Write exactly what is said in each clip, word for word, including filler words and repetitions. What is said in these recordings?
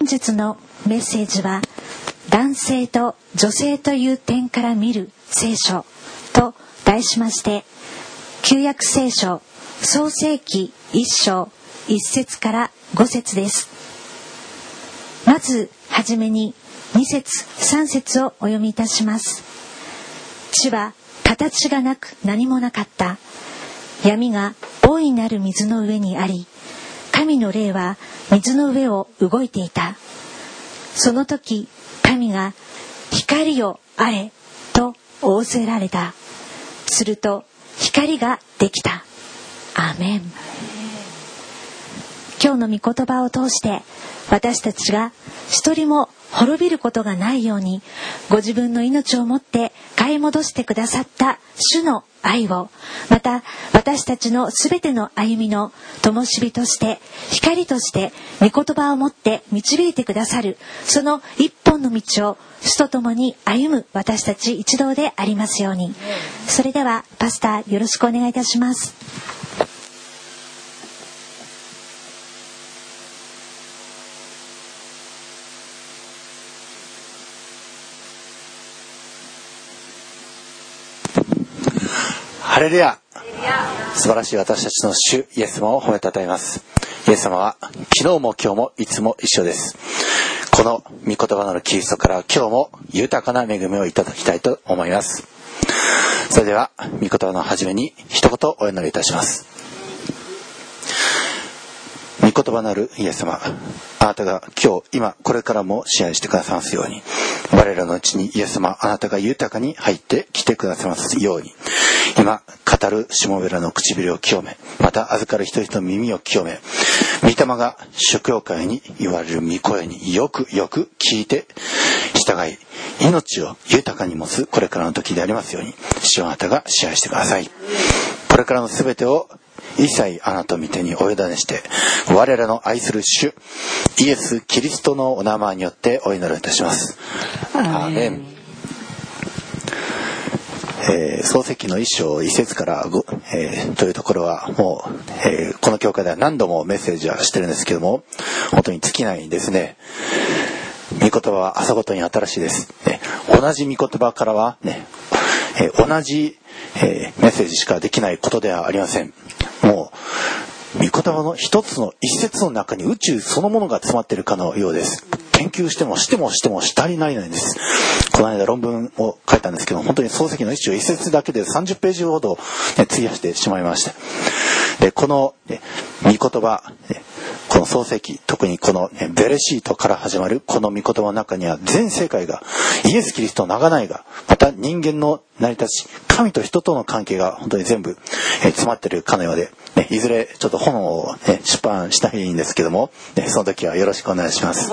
日のメッセージは男性と女性という点から見る聖書と題しまして、旧約聖書創世記一章一節から五節です。まずはじめに二節三節をお読みいたします。地は形がなく何もなかった。闇が大いなる水の上にあり、神の霊は水の上を動いていた。その時神が光よあれと仰せられた。すると光ができた。アーメン。今日の御言葉を通して私たちが一人も滅びることがないように、ご自分の命をもって買い戻してくださった主の愛を、また私たちのすべての歩みの灯火として光として御言葉をもって導いてくださる、その一本の道を主と共に歩む私たち一同でありますように。それではパスタよろしくお願いいたします。 ハレルヤ。素晴らしい私たちの主イエス様を褒めたたえます。イエス様は昨日も今日もいつも一緒です。この御言葉のキリストから今日も豊かな恵みをいただきたいと思います。それでは御言葉の初めに一言お祈りいたします。御言葉なるイエス様、あなたが今日今これからも支配してくださいますように、我らのうちにイエス様あなたが豊かに入ってきてくださいますように、今語るしもべらの唇を清め、また預かる人々の耳を清め、御霊が諸教会に言われる御声によくよく聞いて従い、命を豊かに持つこれからの時でありますように、主あなたが支配してください。これからのすべてを一切あなたの御手にお委ねして、我らの愛する主イエス・キリストのお名前によってお祈りいたします。アーメン。えー、創世記の一章一節からご、えー、というところはもう、えー、この教会では何度もメッセージはしてるんですけども、本当に尽きないですね。御言葉は朝ごとに新しいです、ね、同じ御言葉からは、ねえー、同じ、えー、メッセージしかできないことではありません。もう御言葉の一つの一節の中に宇宙そのものが詰まっているかのようです。研究してもしてもしてもしたりないないんです。この間論文を書いたんですけど、本当に創世記の一章一節だけでさんじゅっページほど、ね、費やしてしまいました。でこの、ね、御言葉、ね、この創世記、特にこの、ね、ベレシートから始まるこの御言葉の中には全世界がイエス・キリストの贖いが、また人間の成り立ち、神と人との関係が本当に全部、えー、詰まっているかのようで、ね、いずれちょっと本を、ね、出版したいんですけども、ね、その時はよろしくお願いします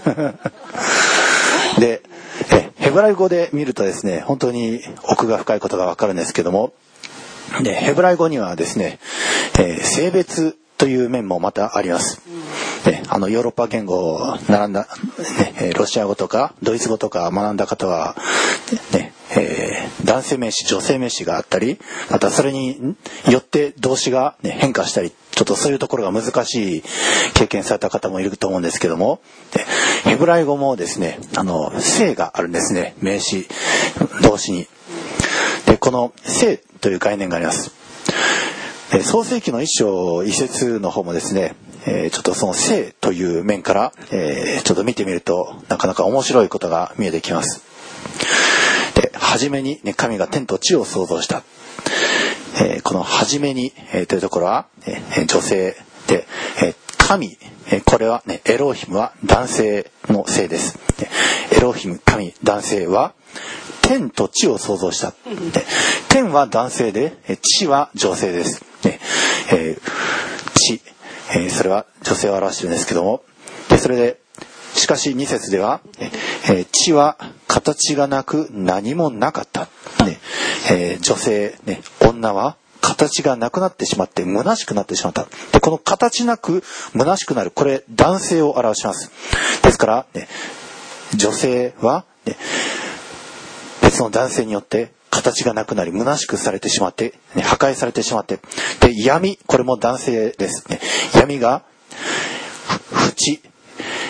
でえヘブライ語で見るとですね、本当に奥が深いことがわかるんですけども、でヘブライ語にはですね、えー、性別という面もまたあります。ね、あのヨーロッパ言語を学んだ、ね、ロシア語とかドイツ語とか学んだ方は、ねえー、男性名詞女性名詞があったり、またそれによって動詞が、ね、変化したり、ちょっとそういうところが難しい経験された方もいると思うんですけども、でヘブライ語もですね、あの性があるんですね、名詞動詞に。でこの性という概念があります。創世記の一章一節の方もですね、えー、ちょっとその性という面から、えー、ちょっと見てみるとなかなか面白いことが見えてきます。で初めに、ね、神が天と地を創造した、えー、この初めに、えー、というところは、えー、女性で、えー、神、えー、これは、ね、エロヒムは男性の性です。エロヒム神男性は天と地を創造した。で天は男性で地は女性です。でえー、地、えー、それは女性を表しているんですけども、でそれでしかしに節では、えー、地は形がなく何もなかった、ねえー、女性、ね、女は形がなくなってしまって虚しくなってしまった。でこの形なく虚しくなる、これ男性を表します。ですから、ね、女性は、ね、別の男性によって形がなくなり虚しくされてしまって、ね、破壊されてしまって、で闇、これも男性です、ね、闇が淵、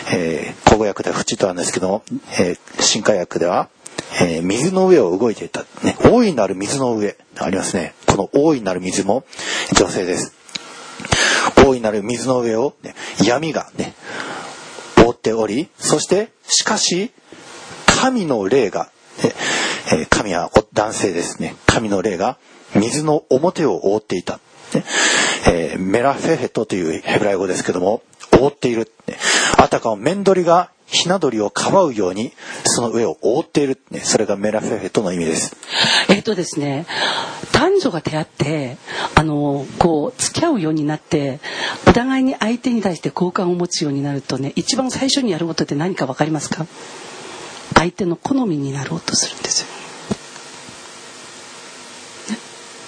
えー、口語訳では淵とあるんですけども、えー、新海訳では、えー、水の上を動いていた、ね、大いなる水の上ありますね。この大いなる水も女性です。大いなる水の上を、ね、闇がね覆っており、そしてしかし神の霊が、ねえー、神は男性ですね。神の霊が水の表を覆っていた、ねえー、メラフェヘトというヘブライ語ですけども、覆っている、ね、あたかも面鳥がひな鳥をかばうようにその上を覆っている、ね、それがメラフェヘトの意味です。 えっとですね、男女が出会ってあのこう付き合うようになって、お互いに相手に対して好感を持つようになるとね、一番最初にやることって何か分かりますか？相手の好みになろうとするんですよ、ね、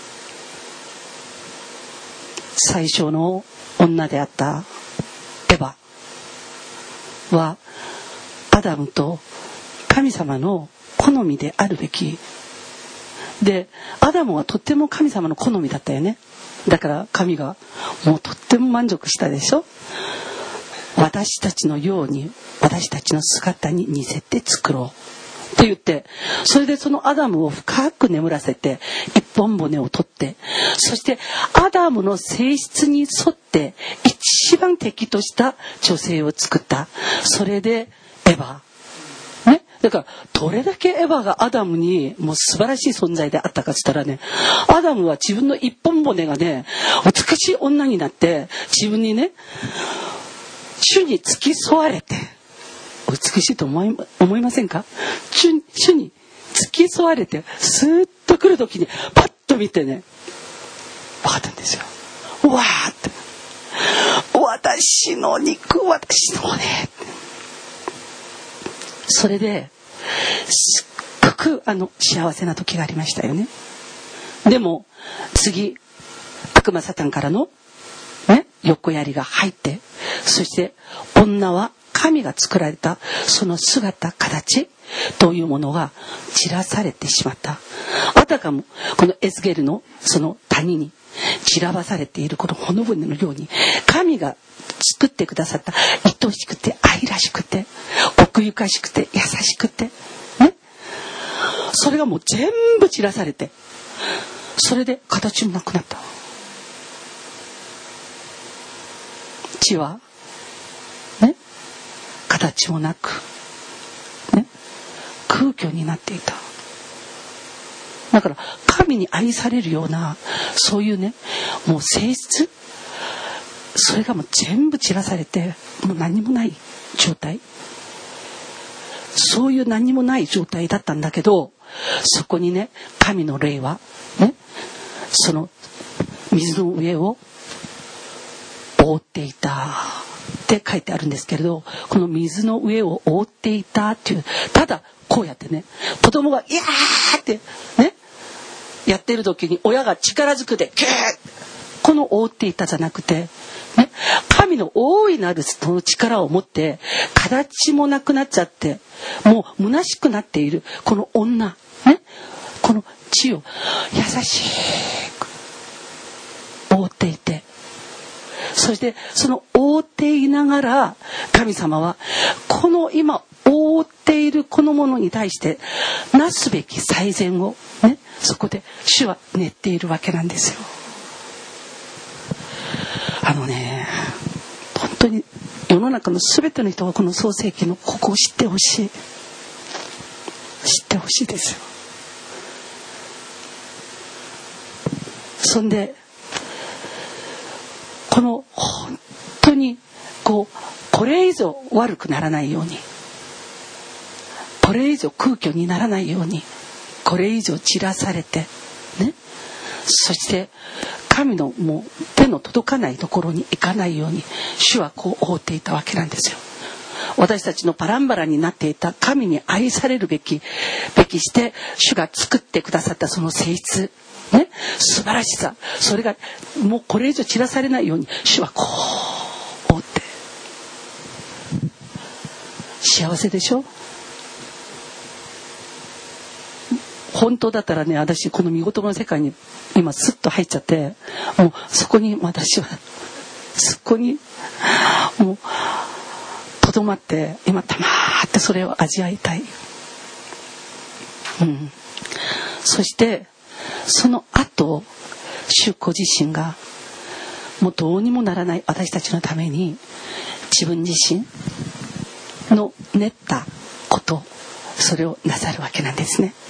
最初の女であったエヴァはアダムと神様の好みであるべきで、アダムはとっても神様の好みだったよね。だから神がもうとっても満足したでしょ。私たちのように私たちの姿に似せて作ろうって言って、それでそのアダムを深く眠らせて一本骨を取って、そしてアダムの性質に沿って一番適とした女性を作った。それでエヴァね、だからどれだけエヴァがアダムにもう素晴らしい存在であったかって言ったらね、アダムは自分の一本骨がね美しい女になって、自分にね主に付き添われて、美しいと思い、思いませんか？ 主, 主に付き添われてスーッと来る時にパッと見てね、分かったんですよ。うわーって、私の肉、私の骨。それですっごくあの幸せな時がありましたよね。でも次悪魔サタンからの、ね、横槍が入って、そして女は神が作られたその姿形というものが散らされてしまった。あたかもこのエスゲルのその谷に散らばされているこの骨々のように、神が作ってくださった愛しくて愛らしくて奥ゆかしくて優しくてね、それがもう全部散らされて、それで形もなくなった。地はね、形もなく、ね、空虚になっていた。だから神に愛されるようなそういうね、もう性質、それがもう全部散らされて、もう何もない状態、そういう何もない状態だったんだけど、そこにね神の霊はね、その水の上を覆っていたって書いてあるんですけれど、この水の上を覆っていたっていう、ただこうやってね、子供がイヤーってねやってる時に親が力ずくでキューッ、この覆っていたじゃなくてね、神の大いなるその力を持って形もなくなっちゃってもう虚しくなっているこの女ね、この地を優しく覆っていて、そしてその覆っていながら神様はこの今覆っているこのものに対してなすべき最善をね、そこで主は練っているわけなんですよ。あのね、本当に世の中のすべての人がこの創世記のここを知ってほしい、知ってほしいですよ。そんでこの本当にこうこれ以上悪くならないように、これ以上空虚にならないように、これ以上散らされてね、そして神のもう手の届かないところに行かないように主はこう覆っていたわけなんですよ。私たちのバランバラになっていた神に愛されるべきべきして主が作ってくださったその性質ね、素晴らしさ、それがもうこれ以上散らされないように主はこう覆って、幸せでしょ。本当だったらね、私この御言葉の世界に今スッと入っちゃって、もうそこに私はそこにもうととどまって今黙ってそれを味わいたい、うん、そしてその後主ご自身がもうどうにもならない私たちのために自分自身の練ったことそれをなさるわけなんですね。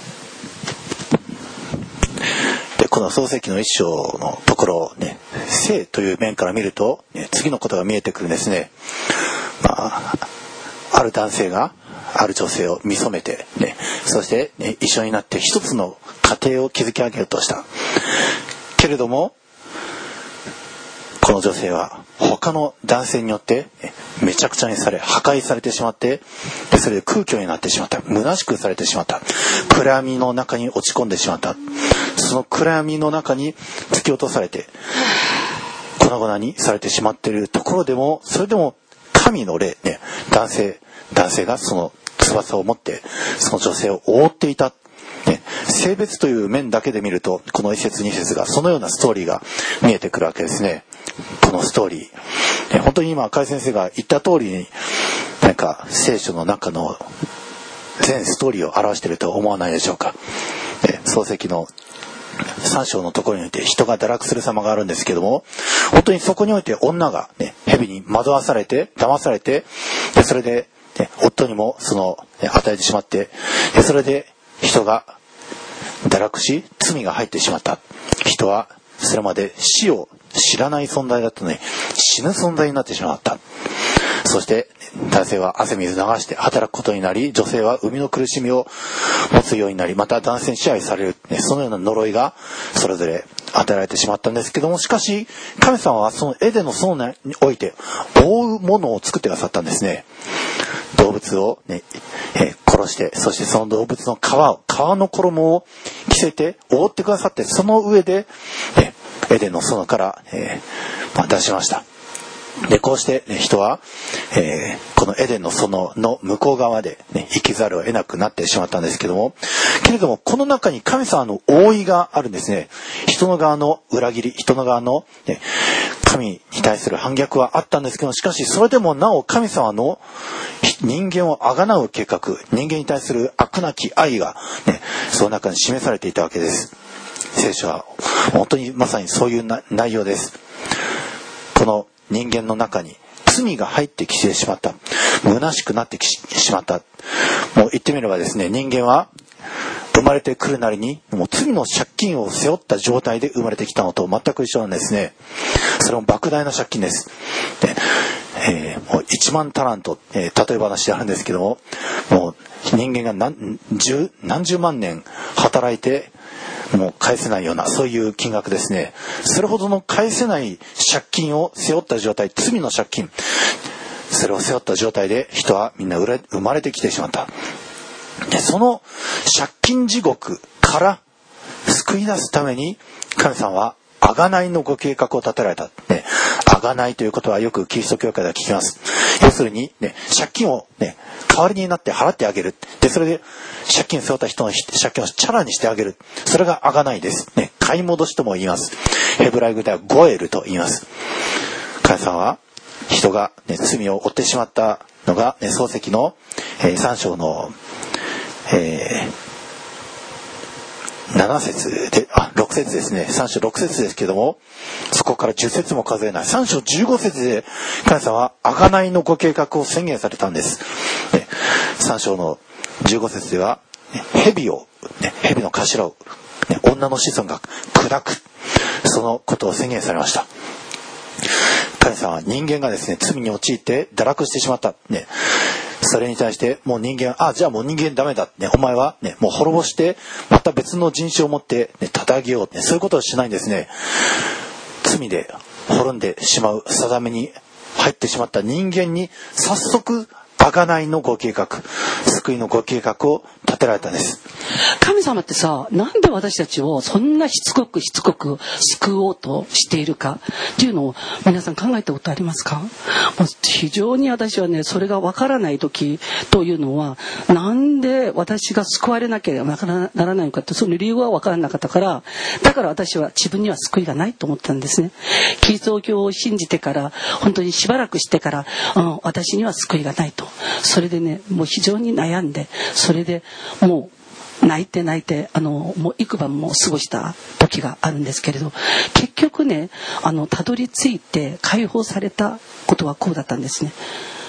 でこの創世記の一章のところをね、性という面から見ると、ね、次のことが見えてくるんですね。まあ、ある男性がある女性を見初めて、ね、そして、ね、一緒になって一つの家庭を築き上げようとしたけれども、この女性は他の男性によってめちゃくちゃにされ破壊されてしまって、それで空虚になってしまった、虚しくされてしまった、暗闇の中に落ち込んでしまった。その暗闇の中に突き落とされて粉々にされてしまっているところでも、それでも神の霊、ね、男性男性がその翼を持ってその女性を覆っていた、ね、性別という面だけで見るとこの一節二節がそのようなストーリーが見えてくるわけですね。このストーリー、ね、本当に今赤井先生が言った通りになんか聖書の中の全ストーリーを表していると思わないでしょうか。ね、創世記のさん章のところにおいて人が堕落する様があるんですけども、本当にそこにおいて女が、ね、蛇に惑わされて騙されて、でそれで、ね、夫にもその、ね、与えてしまって、でそれで人が堕落し罪が入ってしまった。人はそれまで死を知らない存在だったのに死ぬ存在になってしまった。そして男性は汗水流して働くことになり、女性は生みの苦しみを持つようになり、また男性に支配される、ね、そのような呪いがそれぞれ与えられてしまったんですけども、しかし神様はそのエデンの園において覆うものを作ってくださったんですね。動物を、ねえー、殺して、そしてその動物の皮を皮の衣を着せて覆ってくださって、その上で、ね、エデンの園から、えーまあ、出しました。でこうして、ね、人は、えー、このエデンの園の向こう側で、ね、生きざるを得なくなってしまったんですけども、けれどもこの中に神様の覆いがあるんですね。人の側の裏切り、人の側の、ね、神に対する反逆はあったんですけど、しかしそれでもなお神様の人間をあがなう計画、人間に対する悪なき愛が、ね、その中に示されていたわけです。聖書は本当にまさにそういうな内容です。この人間の中に罪が入ってきてしまった、虚しくなってきてしまった。もう言ってみればですね、人間は生まれてくるなりにもう罪の借金を背負った状態で生まれてきたのと全く一緒なんですね。それも莫大な借金です。で、えー、もういちまんタラント、えー、例え話であるんですけども、もう人間が何十、何十万年働いてもう返せないようなそういう金額ですね。それほどの返せない借金を背負った状態、罪の借金、それを背負った状態で人はみんな生まれてきてしまった。でその借金地獄から救い出すために神様は贖いのご計画を立てられた。ね、贖いということはよくキリスト教会では聞きます。要するに、ね、借金を、ね、代わりになって払ってあげる。でそれで借金を背負った人の借金をチャラにしてあげる。それが贖いです。ね、買い戻しとも言います。ヘブライ語ではゴエルと言います。神様は人が、ね、罪を負ってしまったのが、ね、創世記の、えー、さん章の、えー、なな節で、あ、ろく節ですね。さん章ろく節ですけども、そこからじゅっ節も数えない。さん章じゅうご節で神様は贖いのご計画を宣言されたんです。ね、さん章のじゅうご節では、ね、蛇を、ね、蛇の頭を、ね、女の子孫が砕く、そのことを宣言されました。神様は人間がですね、罪に陥って堕落してしまった。ね、それに対してもう人間、あ、じゃあもう人間ダメだ。ね、お前はね、もう滅ぼして、また別の人種を持って、ね、叩きよう、ね。そういうことをしないんですね。罪で滅んでしまう定めに入ってしまった人間に早速、贖いのご計画、救いのご計画を立てられたんです。 神様ってさ、なんで私たちをそんなしつこくしつこく救おうとしているかっていうのを皆さん考えたことありますか？もう非常に私はね、それがわからない時というのは、なんで私が救われなければならないのかって、その理由はわからなかったから、だから私は自分には救いがないと思ったんですね。キリスト教を信じてから、本当にしばらくしてから、うん、私には救いがないと。それでね、もう非常に悩んで、それでもう泣いて泣いて、あのもう幾晩も過ごした時があるんですけれど、結局ね、あのたどり着いて解放されたことはこうだったんですね。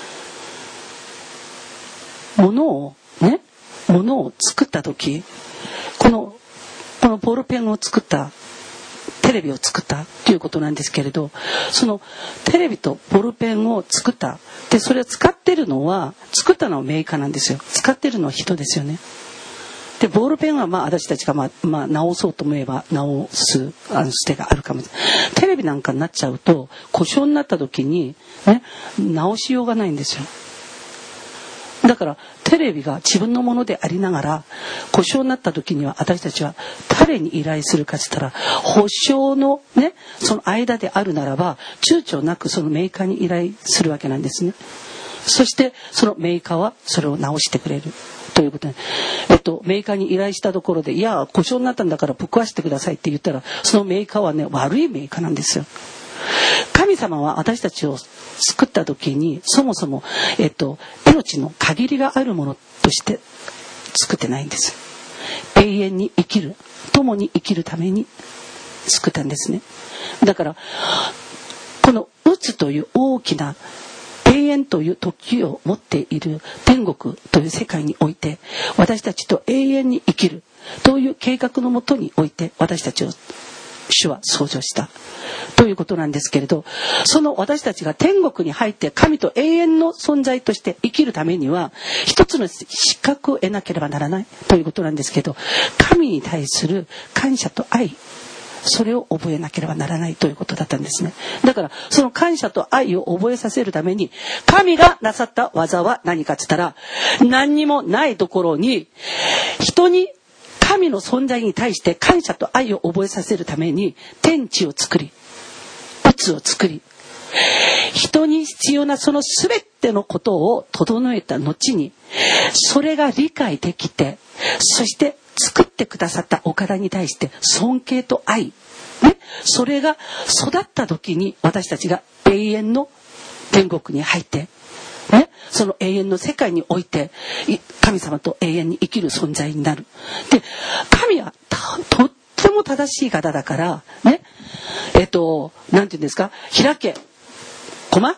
物をね、物を作った時、このこのボールペンを作った、テレビを作ったということなんですけれど、そのテレビとボールペンを作った、でそれを使ってるのは、作ったのはメーカーなんですよ。使ってるのは人ですよね。でボールペンはまあ私たちがまあ、まあ、直そうと思えば直すあの捨てがあるかもしれない。テレビなんかになっちゃうと、故障になった時に、ね、直しようがないんですよ。だからテレビが自分のものでありながら、故障になった時には私たちは誰に依頼するかって言ったら、保証のね、その間であるならば躊躇なくそのメーカーに依頼するわけなんですね。そしてそのメーカーはそれを直してくれるということで、えっと、メーカーに依頼したところで、いや故障になったんだからぶっ壊してくださいって言ったら、そのメーカーはね、悪いメーカーなんですよ。神様は私たちを作った時に、そもそも、えっと、命の限りがあるものとして作ってないんです。永遠に生きる、共に生きるために作ったんですね。だからこのうつという大きな永遠という時を持っている天国という世界において、私たちと永遠に生きるという計画のもとにおいて、私たちを主は創造したということなんですけれど、その私たちが天国に入って神と永遠の存在として生きるためには、一つの資格を得なければならないということなんですけど、神に対する感謝と愛、それを覚えなければならないということだったんですね。だからその感謝と愛を覚えさせるために、神がなさった技は何かって言ったら、何にもないところに人に神の存在に対して感謝と愛を覚えさせるために、天地を作り、宇宙を作り、人に必要なその全てのことを整えた後に、それが理解できて、そして作ってくださったお方に対して尊敬と愛、ね、それが育った時に、私たちが永遠の天国に入って、ね、その永遠の世界において神様と永遠に生きる存在になる。で、神はとっても正しい方だからね、えっとなんていうんですか、開けコマ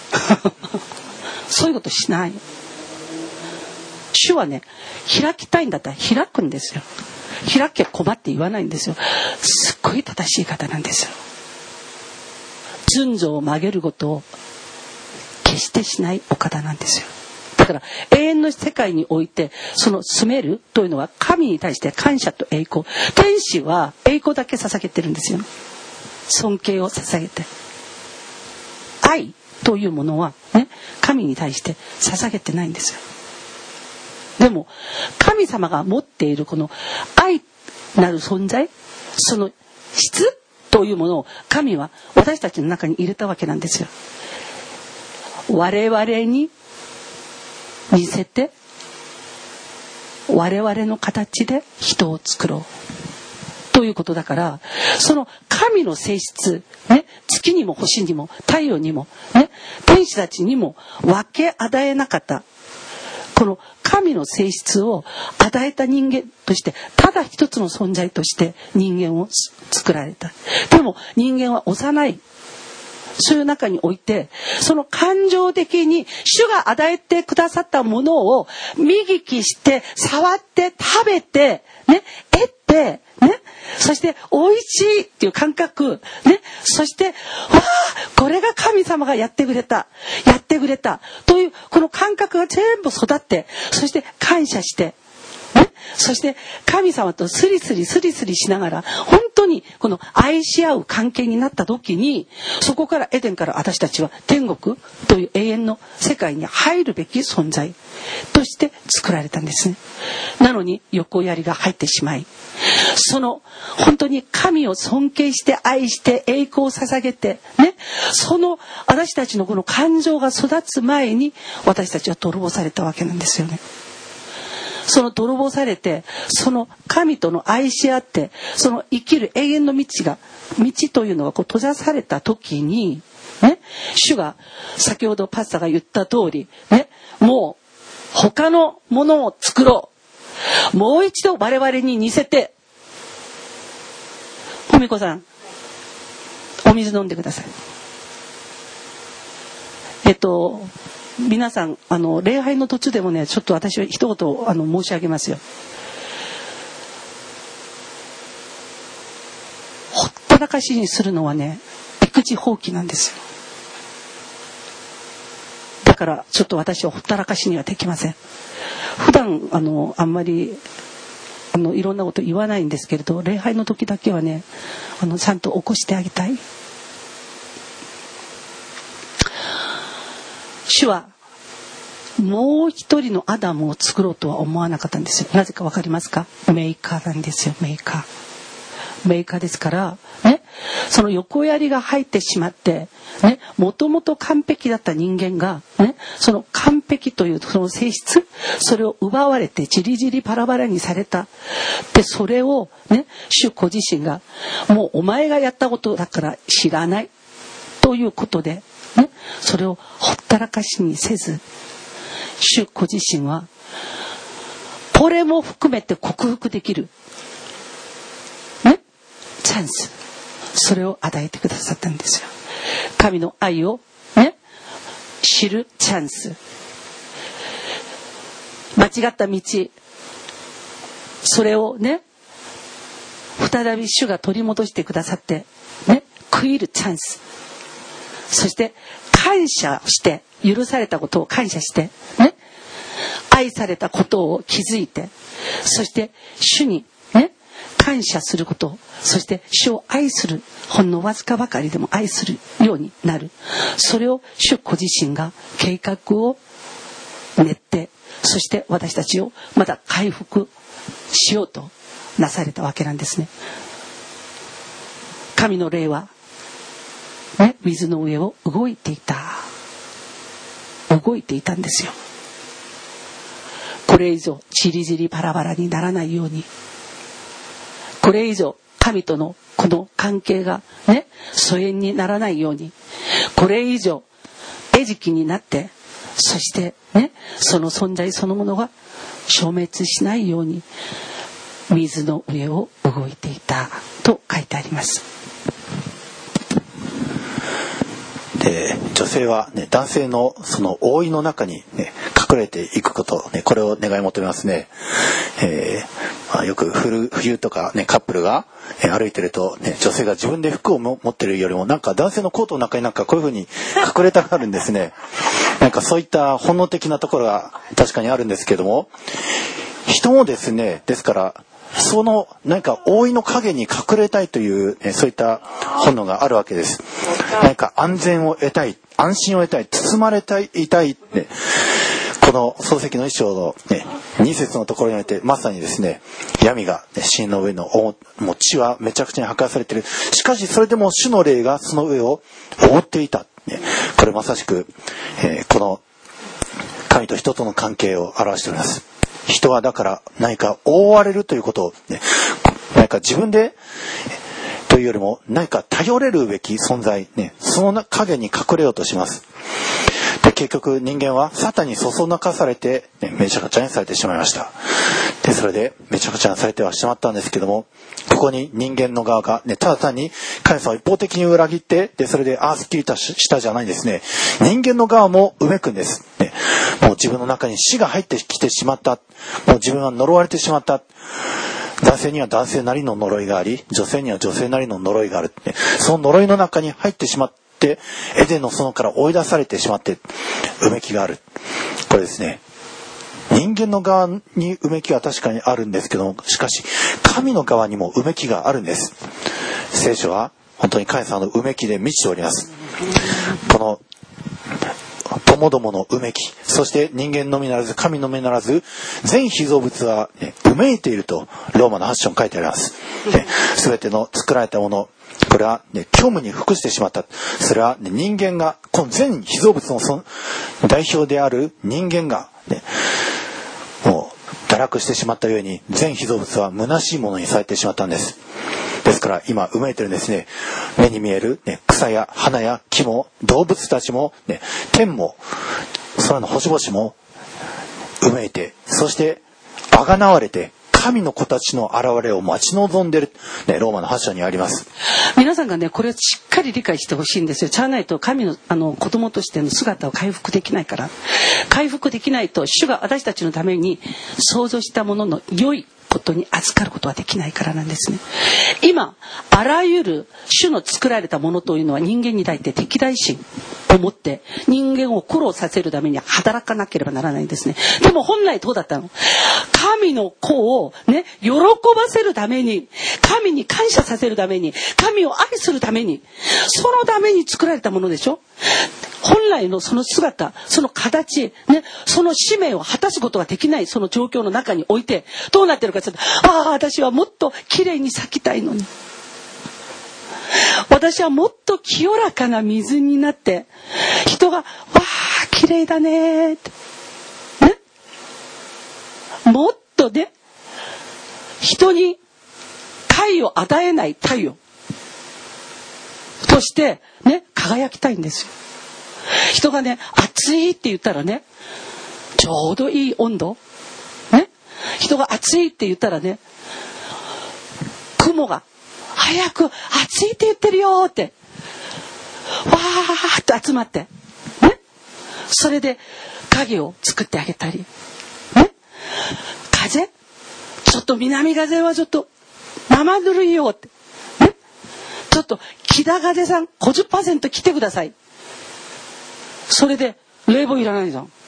そういうことしない。主はね、開きたいんだったら開くんですよ。開けコマって言わないんですよ。すっごい正しい方なんですよ。順序を曲げることを決してしないお方なんですよ。だから永遠の世界において、その住めるというのは神に対して感謝と栄光。天使は栄光だけ捧げてるんですよ。尊敬を捧げて、愛というものはね、神に対して捧げてないんですよ。でも神様が持っているこの愛なる存在、その質というものを神は私たちの中に入れたわけなんですよ。我々に似せて、我々の形で人を作ろうということだから、その神の性質、ね、月にも星にも太陽にも、ね、天使たちにも分け与えなかったこの神の性質を与えた人間として、ただ一つの存在として人間を作られた。でも人間は幼い、そういう中において、その感情的に主が与えてくださったものを見聞きして触って食べてね、得てね、そして美味しいっていう感覚ね、そしてわあ、これが神様がやってくれたやってくれたというこの感覚が全部育って、そして感謝してね、そして神様とスリスリスリスリしながら、本当にこの愛し合う関係になった時に、そこからエデンから私たちは天国という永遠の世界に入るべき存在として作られたんですね。なのに横やりが入ってしまい、その本当に神を尊敬して愛して栄光を捧げてね、その私たちのこの感情が育つ前に私たちは泥棒されたわけなんですよね。その泥棒されて、その神との愛し合って、その生きる永遠の道が道というのがこう閉ざされた時にね、主が先ほどパスタが言った通りね、もう他のものを作ろう、もう一度我々に似せて、ふみこさんお水飲んでください。えっと皆さん、あの礼拝の途中でもね、ちょっと私は一言あの申し上げますよ。ほったらかしにするのはね、育児放棄なんですよ。だからちょっと私はほったらかしにはできません。普段あのあんまりあのいろんなこと言わないんですけれど、礼拝の時だけはね、あのちゃんと起こしてあげたい。主はもう一人のアダムを作ろうとは思わなかったんですよ。なぜかわかりますか？メーカーなんですよ。メーカーメーカーですからね、その横やりが入ってしまってね、もともと完璧だった人間がね、その完璧というその性質、それを奪われてじりじりバラバラにされた。でそれをね、主ご自身がもうお前がやったことだから知らないということでね、それをほったらかしにせず、主ご自身はこれも含めて克服できるね、チャンス、それを与えてくださったんですよ。神の愛をね、知るチャンス、間違った道、それをね、再び主が取り戻してくださってね、悔いるチャンス、そして感謝して、許されたことを感謝してね、愛されたことを気づいて、そして主にね、感謝すること、そして主を愛する、ほんのわずかばかりでも愛するようになる。それを主ご自身が計画を練って、そして私たちをまた回復しようとなされたわけなんですね。神の霊はね、水の上を動いていた動いていたんですよ。これ以上ちりじりバラバラにならないように、これ以上神とのこの関係がね、疎遠にならないように、これ以上餌食になって、そしてね、その存在そのものが消滅しないように水の上を動いていたと書いてあります。 で、女性は、ね、男性のその覆いの中に、ね、隠れていくこと、ね、これを願い求めますね。えーまあ、よく冬、冬とか、ね、カップルが、えー、歩いてると、ね、女性が自分で服を持ってるよりもなんか男性のコートの中になんかこういう風に隠れたがるんですね。なんかそういった本能的なところが確かにあるんですけども、人もですね、ですからそのなんか覆いの影に隠れたいという、ね、そういった本能があるわけです。なんか安全を得たい、安心を得たい、包まれたい、いたいって、この創世記の一章の、ね、に節のところにおいてまさにですね、闇が、ね、地の上のもう地はめちゃくちゃに破壊されている。しかしそれでも主の霊がその上を覆っていた、ね、これまさしく、えー、この神と人との関係を表しております。人はだから何か覆われるということを、ね、何か自分でというよりも何か頼れるべき存在、ね、その影に隠れようとします。で、結局人間はサタンにそそのかされて、ね、めちゃくちゃにされてしまいました。で、それでめちゃくちゃにされてはしまったんですけども、ここに人間の側が、ね、ただ単に神様を一方的に裏切って、で、それでああすっきりとしたじゃないんですね。人間の側もうめくんです、ね。もう自分の中に死が入ってきてしまった。もう自分は呪われてしまった。男性には男性なりの呪いがあり、女性には女性なりの呪いがある、ね。その呪いの中に入ってしまって、エデンの園から追い出されてしまって、うめきがある。これですね。人間の側にうめきは確かにあるんですけども、しかし神の側にもうめきがあるんです。 聖書は本当に神様のうめきで満ちております。このともどものうめき、そして人間のみならず神のみならず全被造物は、ね、うめいているとローマのはち章に書いてあります。すべての作られたもの、これは、ね、虚無に服してしまった。それは、ね、人間がこの全被造物のその代表である人間が、ね、もう堕落してしまったゆえに全被造物は虚しいものにされてしまったんです。ですから今うめいてるんですね。目に見える、ね、草や花や木も動物たちも、ね、天も空の星々もうめいて、そしてあがなわれて神の子たちの現れを待ち望んでいる、ね、ローマのはち章にあります。 皆さんがねこれをしっかり理解してほしいんですよ。じゃないと神のあの子供としての姿を回復できないから。回復できないと主が私たちのために創造したものの良いことに預かることはできないからなんですね。今あらゆる主の作られたものというのは人間に対して敵対心を持って人間を苦労させるために働かなければならないんですね。でも本来どうだったの？神の子をね喜ばせるために、神に感謝させるために、神を愛するために、そのために作られたものでしょ。本来のその姿、その形、ね、その使命を果たすことができないその状況の中においてどうなってるかというと、ああ私はもっと綺麗に咲きたいのに、私はもっと清らかな水になって人がわあ綺麗だねってね、もっとね人に害を与えない太陽としてね輝きたいんですよ。人がね暑いって言ったらねちょうどいい温度ね、人が暑いって言ったらね雲が早く暑いって言ってるよってわーっと集まってね、それで影を作ってあげたりね、風ちょっと南風はちょっと生ぬるいよってね、ちょっと北風さん ごじゅっパーセント 来てください、それで冷房いらないじゃん。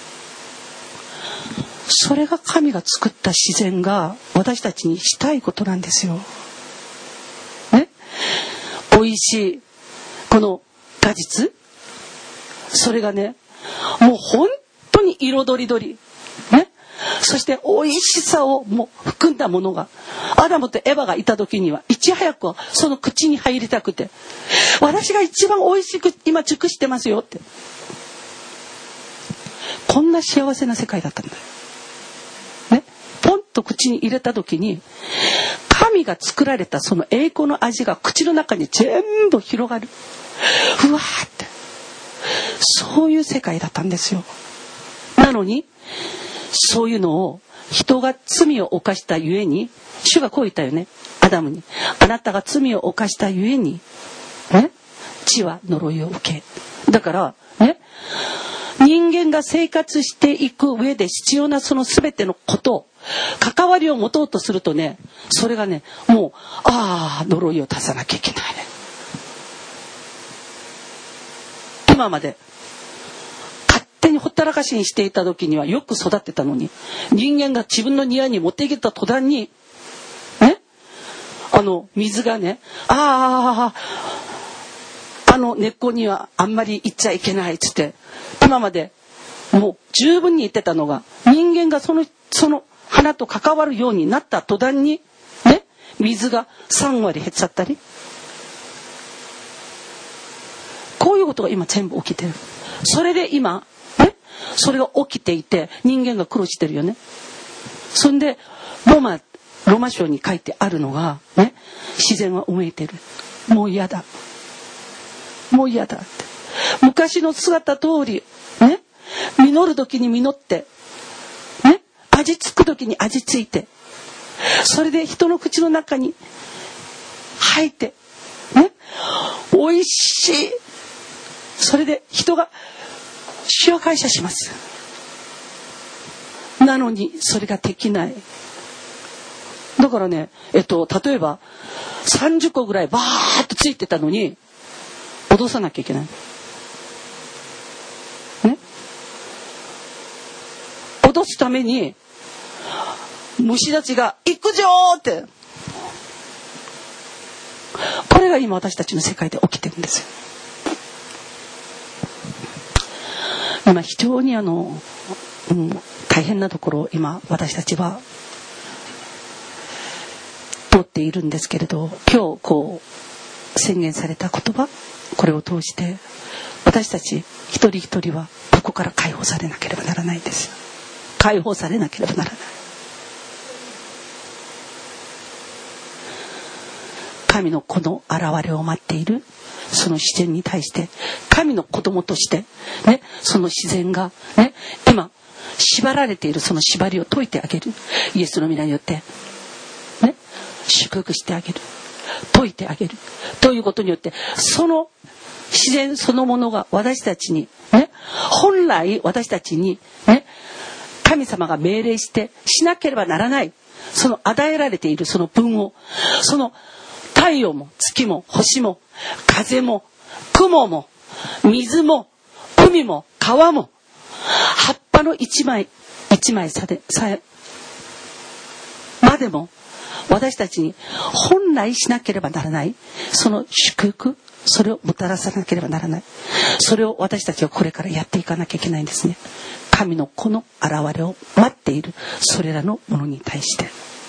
それが神が作った自然が私たちにしたいことなんですよ。ね、美味しいこの果実、それがねもう本当に彩りどりね、そして美味しさをもう含んだものが、アダムとエバがいた時にはいち早くその口に入りたくて、私が一番美味しく今熟してますよって、こんな幸せな世界だったんだよ、ね、ポンと口に入れた時に神が作られたその栄光の味が口の中に全部広がる、ふわーって、そういう世界だったんですよ。なのにそういうのを人が罪を犯したゆえに、主がこう言ったよね、アダムに、あなたが罪を犯したゆえに、ね、地は呪いを受け。だからね、人間が生活していく上で必要なその全てのこと関わりを持とうとするとね、それがねもうああ呪いを足さなきゃいけないね。今まで勝手にほったらかしにしていた時にはよく育ってたのに、人間が自分の庭に持っていけた途端にね、あの水がね、あああの根っこにはあんまり行っちゃいけないっつって、今までもう十分に言ってたのが、人間がそのその花と関わるようになった途端にね、水がさん割減っちゃったり、こういうことが今全部起きてる。それで今ね、それが起きていて人間が苦労してるよね。そんでロマロマ書に書いてあるのがね、自然は飢えてる、もう嫌だもう嫌だって、昔の姿通りね、実る時に実ってね、味つく時に味ついて、それで人の口の中に入ってね、美味しい、それで人が主を感謝します。なのにそれができない。だからね、えっと例えばさんじゅっこぐらいバーッとついてたのに脅さなきゃいけないね。脅すために虫たちが行くぞーって、 これが今私たちの世界で起きてるんですよ。今非常にあの、うん、大変なところを今私たちは通っているんですけれど、今日こう宣言された言葉、これを通して私たち一人一人はここから解放されなければならないんです。解放されなければならない。神の子の現れを待っているその自然に対して神の子供としてね、その自然がね、今縛られているその縛りを解いてあげる、イエスの皆によってね、祝福してあげる、解いてあげるということによって、その自然そのものが私たちにね、本来私たちにね、神様が命令してしなければならないその与えられているその分を、その太陽も月も星も風も雲も水も海も川も葉っぱの一枚一枚さでさえまでも私たちに本来しなければならないその祝福、それをもたらさなければならない、それを私たちはこれからやっていかなきゃいけないんですね。神の子の現れを待っているそれらのものに対して。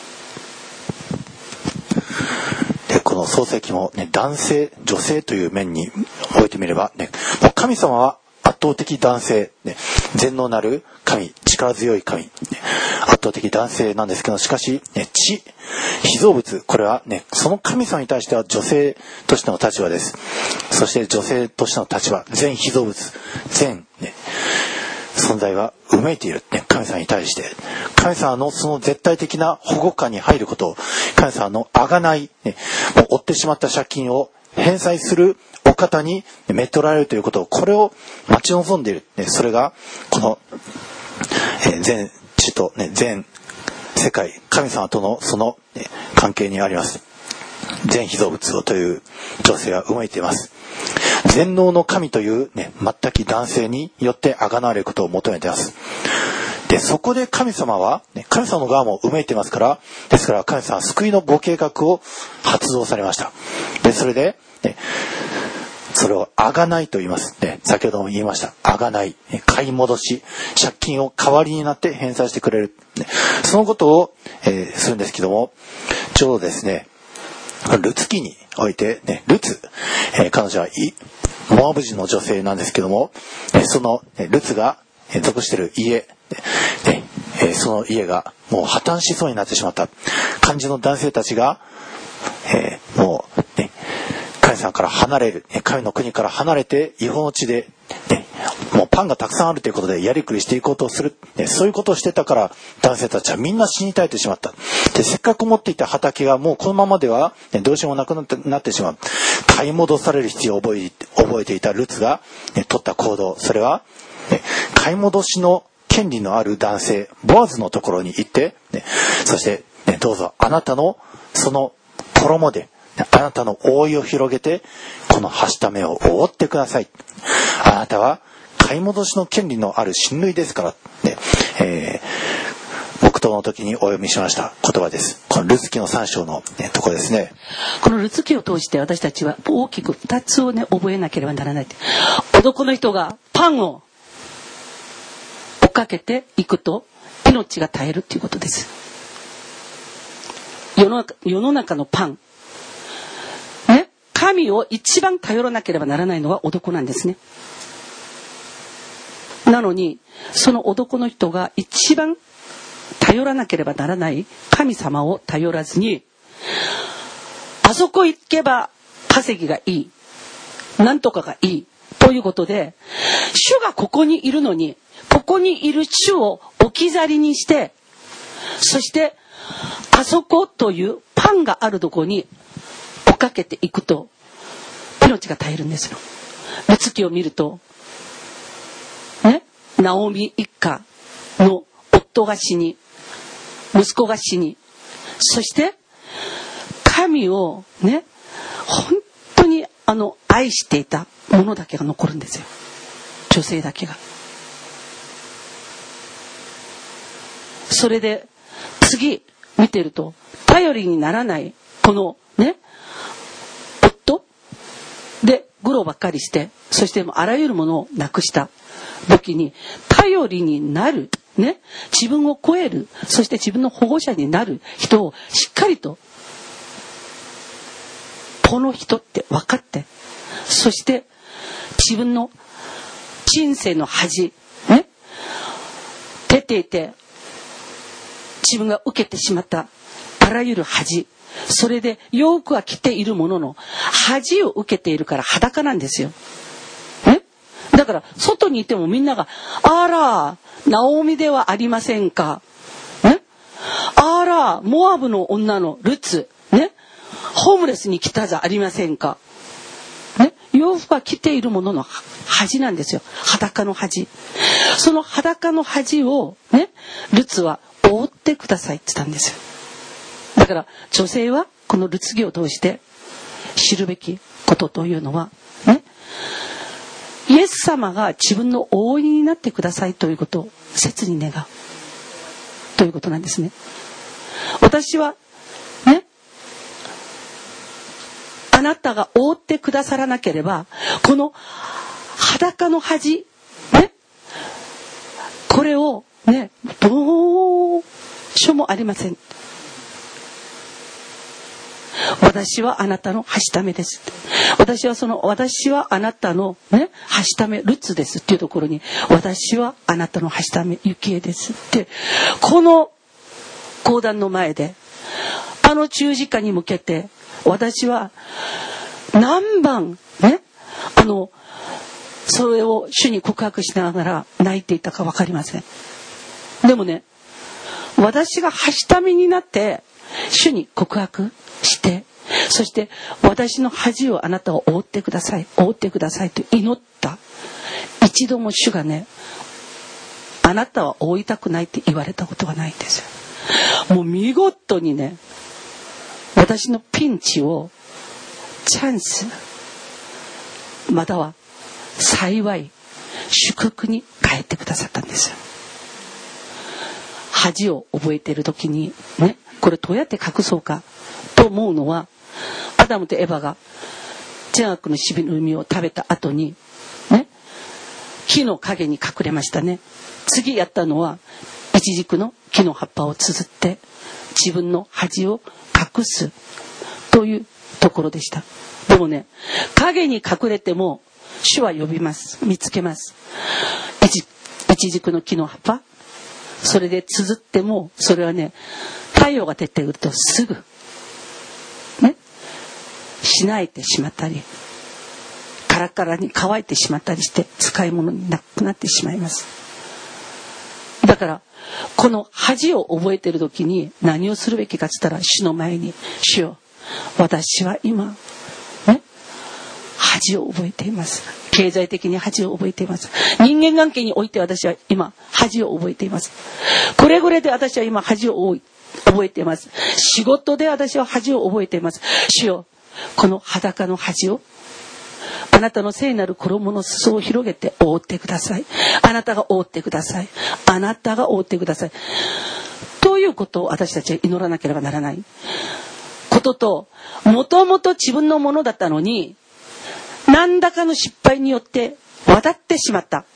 でこの創世記も、ね、男性女性という面に置いてみれば、ね、もう神様は圧倒的男性、ね、全能なる神、力強い神、ね、圧倒的男性なんですけど、しかし、ね、地被造物、これは、ね、その神様に対しては女性としての立場です。そして女性としての立場、全被造物、全、ね、存在はうめいている、ね、神様に対して神様のその絶対的な保護下に入ることを、神様の贖い、ね、もう負ってしまった借金を返済するお方にめっ取られるということを、これを待ち望んでいる、ね、それがこの、えー、全地と、ね、全世界、神様とのその、ね、関係にあります。全被造物をという女性はうめいています。全能の神という、ね、全く男性によって贖われることを求めています。でそこで神様は、ね、神様の側もうめいていますから、ですから神様は救いのご計画を発動されました。でそれで、ね、それを贖いと言います、ね、先ほども言いました贖い、買い戻し、借金を代わりになって返済してくれる、ね、そのことを、えー、するんですけども、ちょうどですねルツ記において、ね、ルツ、えー、彼女はいモアブ人の女性なんですけども、えー、その、ね、ルツが、えー、属している家、ねえー、その家がもう破綻しそうになってしまった感じの男性たちが、えー、もう、ね、神様から離れる、神の国から離れて違法の地で、ね、もうパンがたくさんあるということでやりくりしていこうとする、ね、そういうことをしてたから男性たちはみんな死に絶えてしまった。でせっかく持っていた畑がもうこのままでは、ね、どうしようもなくなって、なってしまう。買い戻される必要を覚え、覚えていたルツが、ね、取った行動、それは、ね、買い戻しの権利のある男性ボアズのところに行って、ね、そして、ね、どうぞあなたのその衣であなたの覆いを広げてこのはしためを覆ってください。あなたは買い戻しの権利のある親類ですから、ねえー、黙祷の時にお読みしました言葉です。このルツ記のさん章の、ね、ところですね。 このルツ記を通して私たちは大きくふたつをね覚えなければならない。男の人がパンを追っかけていくと命が絶えるということです。世の中、世の中のパンね、神を一番頼らなければならないのは男なんですね。なのにその男の人が一番頼らなければならない神様を頼らずに、あそこ行けば稼ぎがいい、なんとかがいいということで、主がここにいるのにここにいる主を置き去りにして、そしてあそこというパンがあるところに追っかけていくと命が絶えるんですよ。ルツ記を見るとね、ナオミ一家の夫が死に、息子が死に、そして神をね本当にあの愛していたものだけが残るんですよ。女性だけが。それで次見てると頼りにならないこのね苦労ばっかりして、そしてあらゆるものをなくした時に頼りになるね、自分を超える、そして自分の保護者になる人をしっかりとこの人って分かって、そして自分の人生の恥ね、出ていて自分が受けてしまったあらゆる恥、それで洋服は着ているものの恥を受けているから裸なんですよ、ね、だから外にいてもみんながあらナオミではありませんか、ね、あらモアブの女のルツね、ホームレスに来たじゃありませんか、ね、洋服は着ているものの恥なんですよ、裸の恥。その裸の恥をね、ルツは覆ってくださいって言ったんですよ。だから女性はこのルツ記を通して知るべきことというのはね、イエス様が自分の覆いになってくださいということを切に願うということなんですね。私はね、あなたが覆ってくださらなければこの裸の恥ね、これをね、どうしようもありません。私はあなたのはしためです。私はその私はあなたのね、はしためルツですっていうところに、私はあなたのはしためユキエですって、この講談の前であの十字架に向けて私は何番ね、あのそれを主に告白しながら泣いていたか分かりません。でもね、私がはしためになって主に告白して、そして私の恥をあなたを覆ってください覆ってくださいと祈った、一度も主がね、あなたは覆いたくないって言われたことがないんですよ。もう見事にね、私のピンチをチャンスまたは幸い祝福に変えてくださったんですよ。恥を覚えている時にね、これどうやって隠そうかと思うのは、アダムとエバが善悪の知恵の実を食べた後にね、木の陰に隠れましたね。次やったのはイチジクの木の葉っぱを綴って自分の恥を隠すというところでした。でもね、影に隠れても主は呼びます、見つけます。イチ、イチジクの木の葉っぱ、それで綴ってもそれはね、太陽が出てくるとすぐね、しなえてしまったりカラカラに乾いてしまったりして使い物になくなってしまいます。だからこの恥を覚えている時に何をするべきかって言ったら、主の前に、主よ、私は今ね、恥を覚えています。経済的に恥を覚えています。人間関係において私は今恥を覚えています。これぐらいで私は今恥を覚えています。仕事で私は恥を覚えています。主よ、この裸の恥をあなたの聖なる衣の裾を広げて覆ってください。あなたが覆ってください。あなたが覆ってください。ということを私たちは祈らなければならないことと、もともと自分のものだったのに何らかの失敗によって渡ってしまった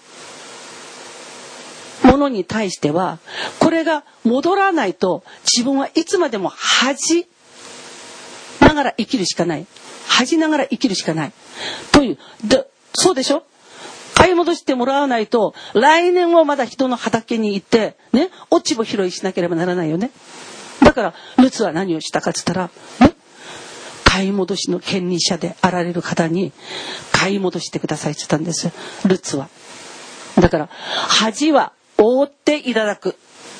ものに対しては、これが戻らないと自分はいつまでも恥ながら生きるしかない、恥ながら生きるしかないという。で、そうでしょ。買い戻してもらわないと来年はまだ人の畑に行ってね、落ち穂拾いしなければならないよね。だからルツは何をしたかっつったらね、買い戻しの権利者であられる方に買い戻してくださいって言ったんですよ、ルツは。だから恥は覆っていただく、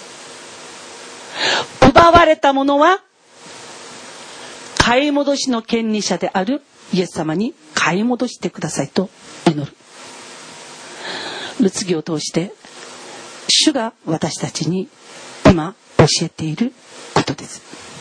奪われたものは買い戻しの権利者であるイエス様に買い戻してくださいと祈る。ルツ記を通して主が私たちに今教えていることです。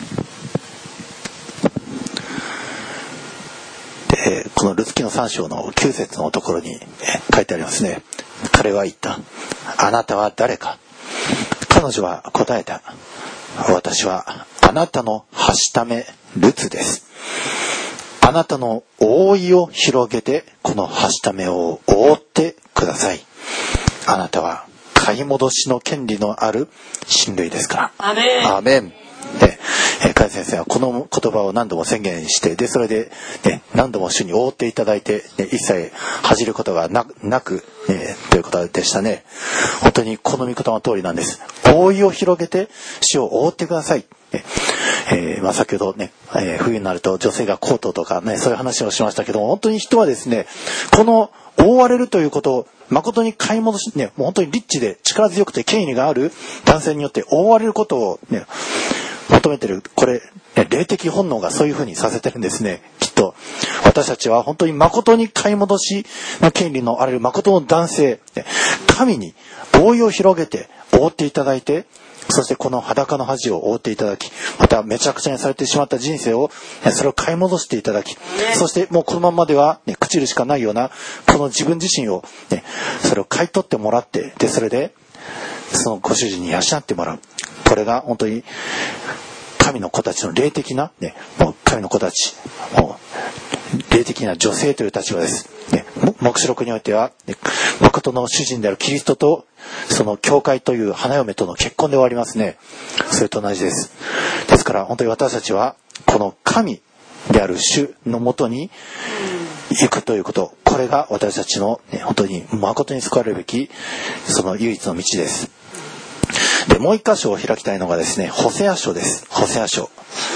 で、このルツ記のさん章のきゅう節のところに書いてありますね。彼は言った。あなたは誰か。彼女は答えた。私はあなたのはしためルツです。 あなたの覆いを広げてこのはしためを覆ってください。あなたは買い戻しの権利のある親類ですから。 アメン。 アメン。で、えー、甲斐先生はこの言葉を何度も宣言して、でそれで、ね、何度も主に覆っていただいて、ね、一切恥じることが な, なく、えー、ということでしたね。本当にこの御言葉の通りなんです。覆いを広げて主を覆ってください。えーまあ、先ほどね、えー、冬になると女性がコートとかね、そういう話をしましたけども、本当に人はですね、この覆われるということを誠に買い戻し、ね、もう本当にリッチで力強くて権威がある男性によって覆われることを、ね、求めてる、これ、ね、霊的本能がそういうふうにさせてるんですね。きっと私たちは本当に誠に買い戻しの権利のある誠の男性、ね、神に覆いを広げて覆っていただいて、そしてこの裸の恥を覆っていただき、まためちゃくちゃにされてしまった人生を、それを買い戻していただき、そしてもうこのままでは、ね、朽ちるしかないようなこの自分自身を、ね、それを買い取ってもらって、でそれでそのご主人に養ってもらう。これが本当に神の子たちの霊的な、ね、もう神の子たち、もう霊的な女性という立場です。ね、黙示録においては、ね、誠の主人であるキリストとその教会という花嫁との結婚で終わりますね。それと同じです。ですから本当に私たちはこの神である主のもとに行くということ、これが私たちの、ね、本当に誠に救われるべきその唯一の道です。でもう一箇所を開きたいのがですね、ホセア書です。ホセア書、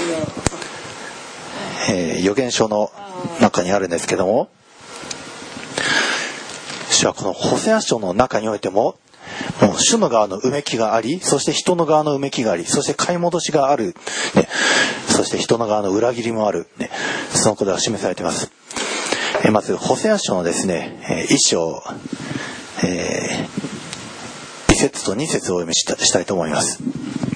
えー、預言書の中にあるんですけども、主はこのホセア書の中においても、もう主の側のうめきがあり、そして人の側のうめきがあり、そして買い戻しがある、ね、そして人の側の裏切りもある、ね、そのことが示されています。えまずホセア書のですね、一章、えー、一節と二節をお読みした、したいと思います。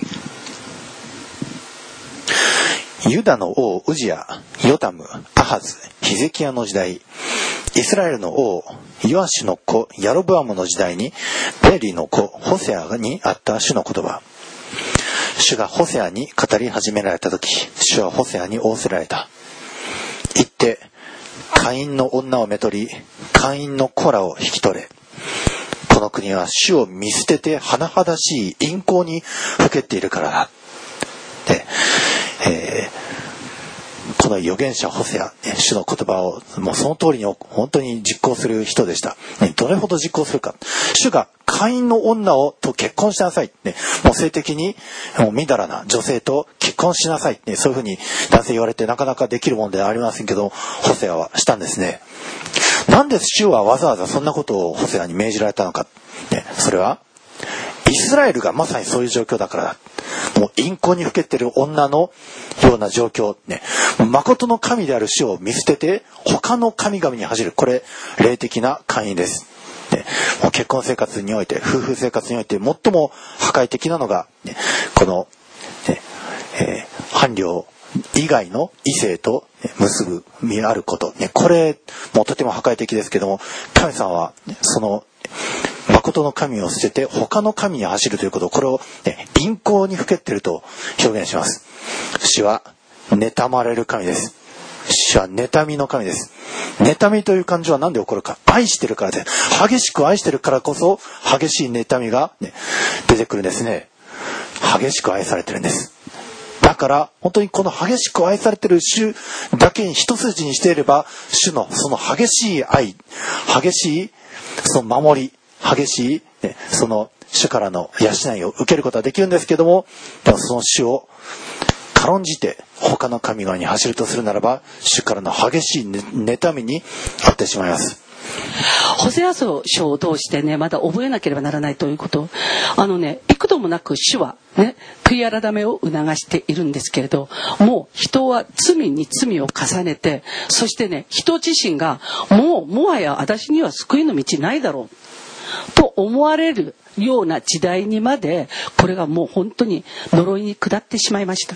ユダの王ウジア、ヨタム、アハズ、ヒゼキヤの時代、イスラエルの王ヨアシュの子ヤロブアムの時代にベリの子ホセアにあった主の言葉。主がホセアに語り始められた時、主はホセアに仰せられた。言って、会員の女をめとり、会員の子らを引き取れ。この国は主を見捨てて甚だしい淫行にふけっているからだ。で、えーこの預言者ホセア、主の言葉をもうその通りに本当に実行する人でした。どれほど実行するか。主が会員の女をと結婚しなさい。もう性的にもうみだらな女性と結婚しなさい。そういうふうに男性言われてなかなかできるものではありませんけど、ホセアはしたんですね。なんで主はわざわざそんなことをホセアに命じられたのか。それはイスラエルがまさにそういう状況だからだ。もう淫行にふけてる女のような状況ね。誠の神である主を見捨てて他の神々に恥じる。これ霊的な姦淫です。ね、もう結婚生活において、夫婦生活において最も破壊的なのが、ね、この、ねえー、伴侶以外の異性と結ぶ身あること、ね、これもとても破壊的ですけども、神様はその誠の神を捨てて他の神に走るということ、これを、ね、淫行にふけっていると表現します。主は妬まれる神です。主は妬みの神です。妬みという感情は何で起こるか。愛してるからで、激しく愛してるからこそ激しい妬みが、ね、出てくるんですね。激しく愛されてるんです。だから本当にこの激しく愛されてる主だけに一筋にしていれば、主のその激しい愛、激しいその守り、激しい、ね、その主からの養いを受けることはできるんですけども、でもその主を軽んじて他の神々に走るとするならば、主からの激しい妬みに遭ってしまいます。 ホセア書を通してね、まだ覚えなければならないということ、あのね、幾度もなく主はね、悔い改めを促しているんですけれど、もう人は罪に罪を重ねて、そしてね、人自身がもうもはや私には救いの道ないだろうと思われるような時代にまで、これがもう本当に呪いに下ってしまいました。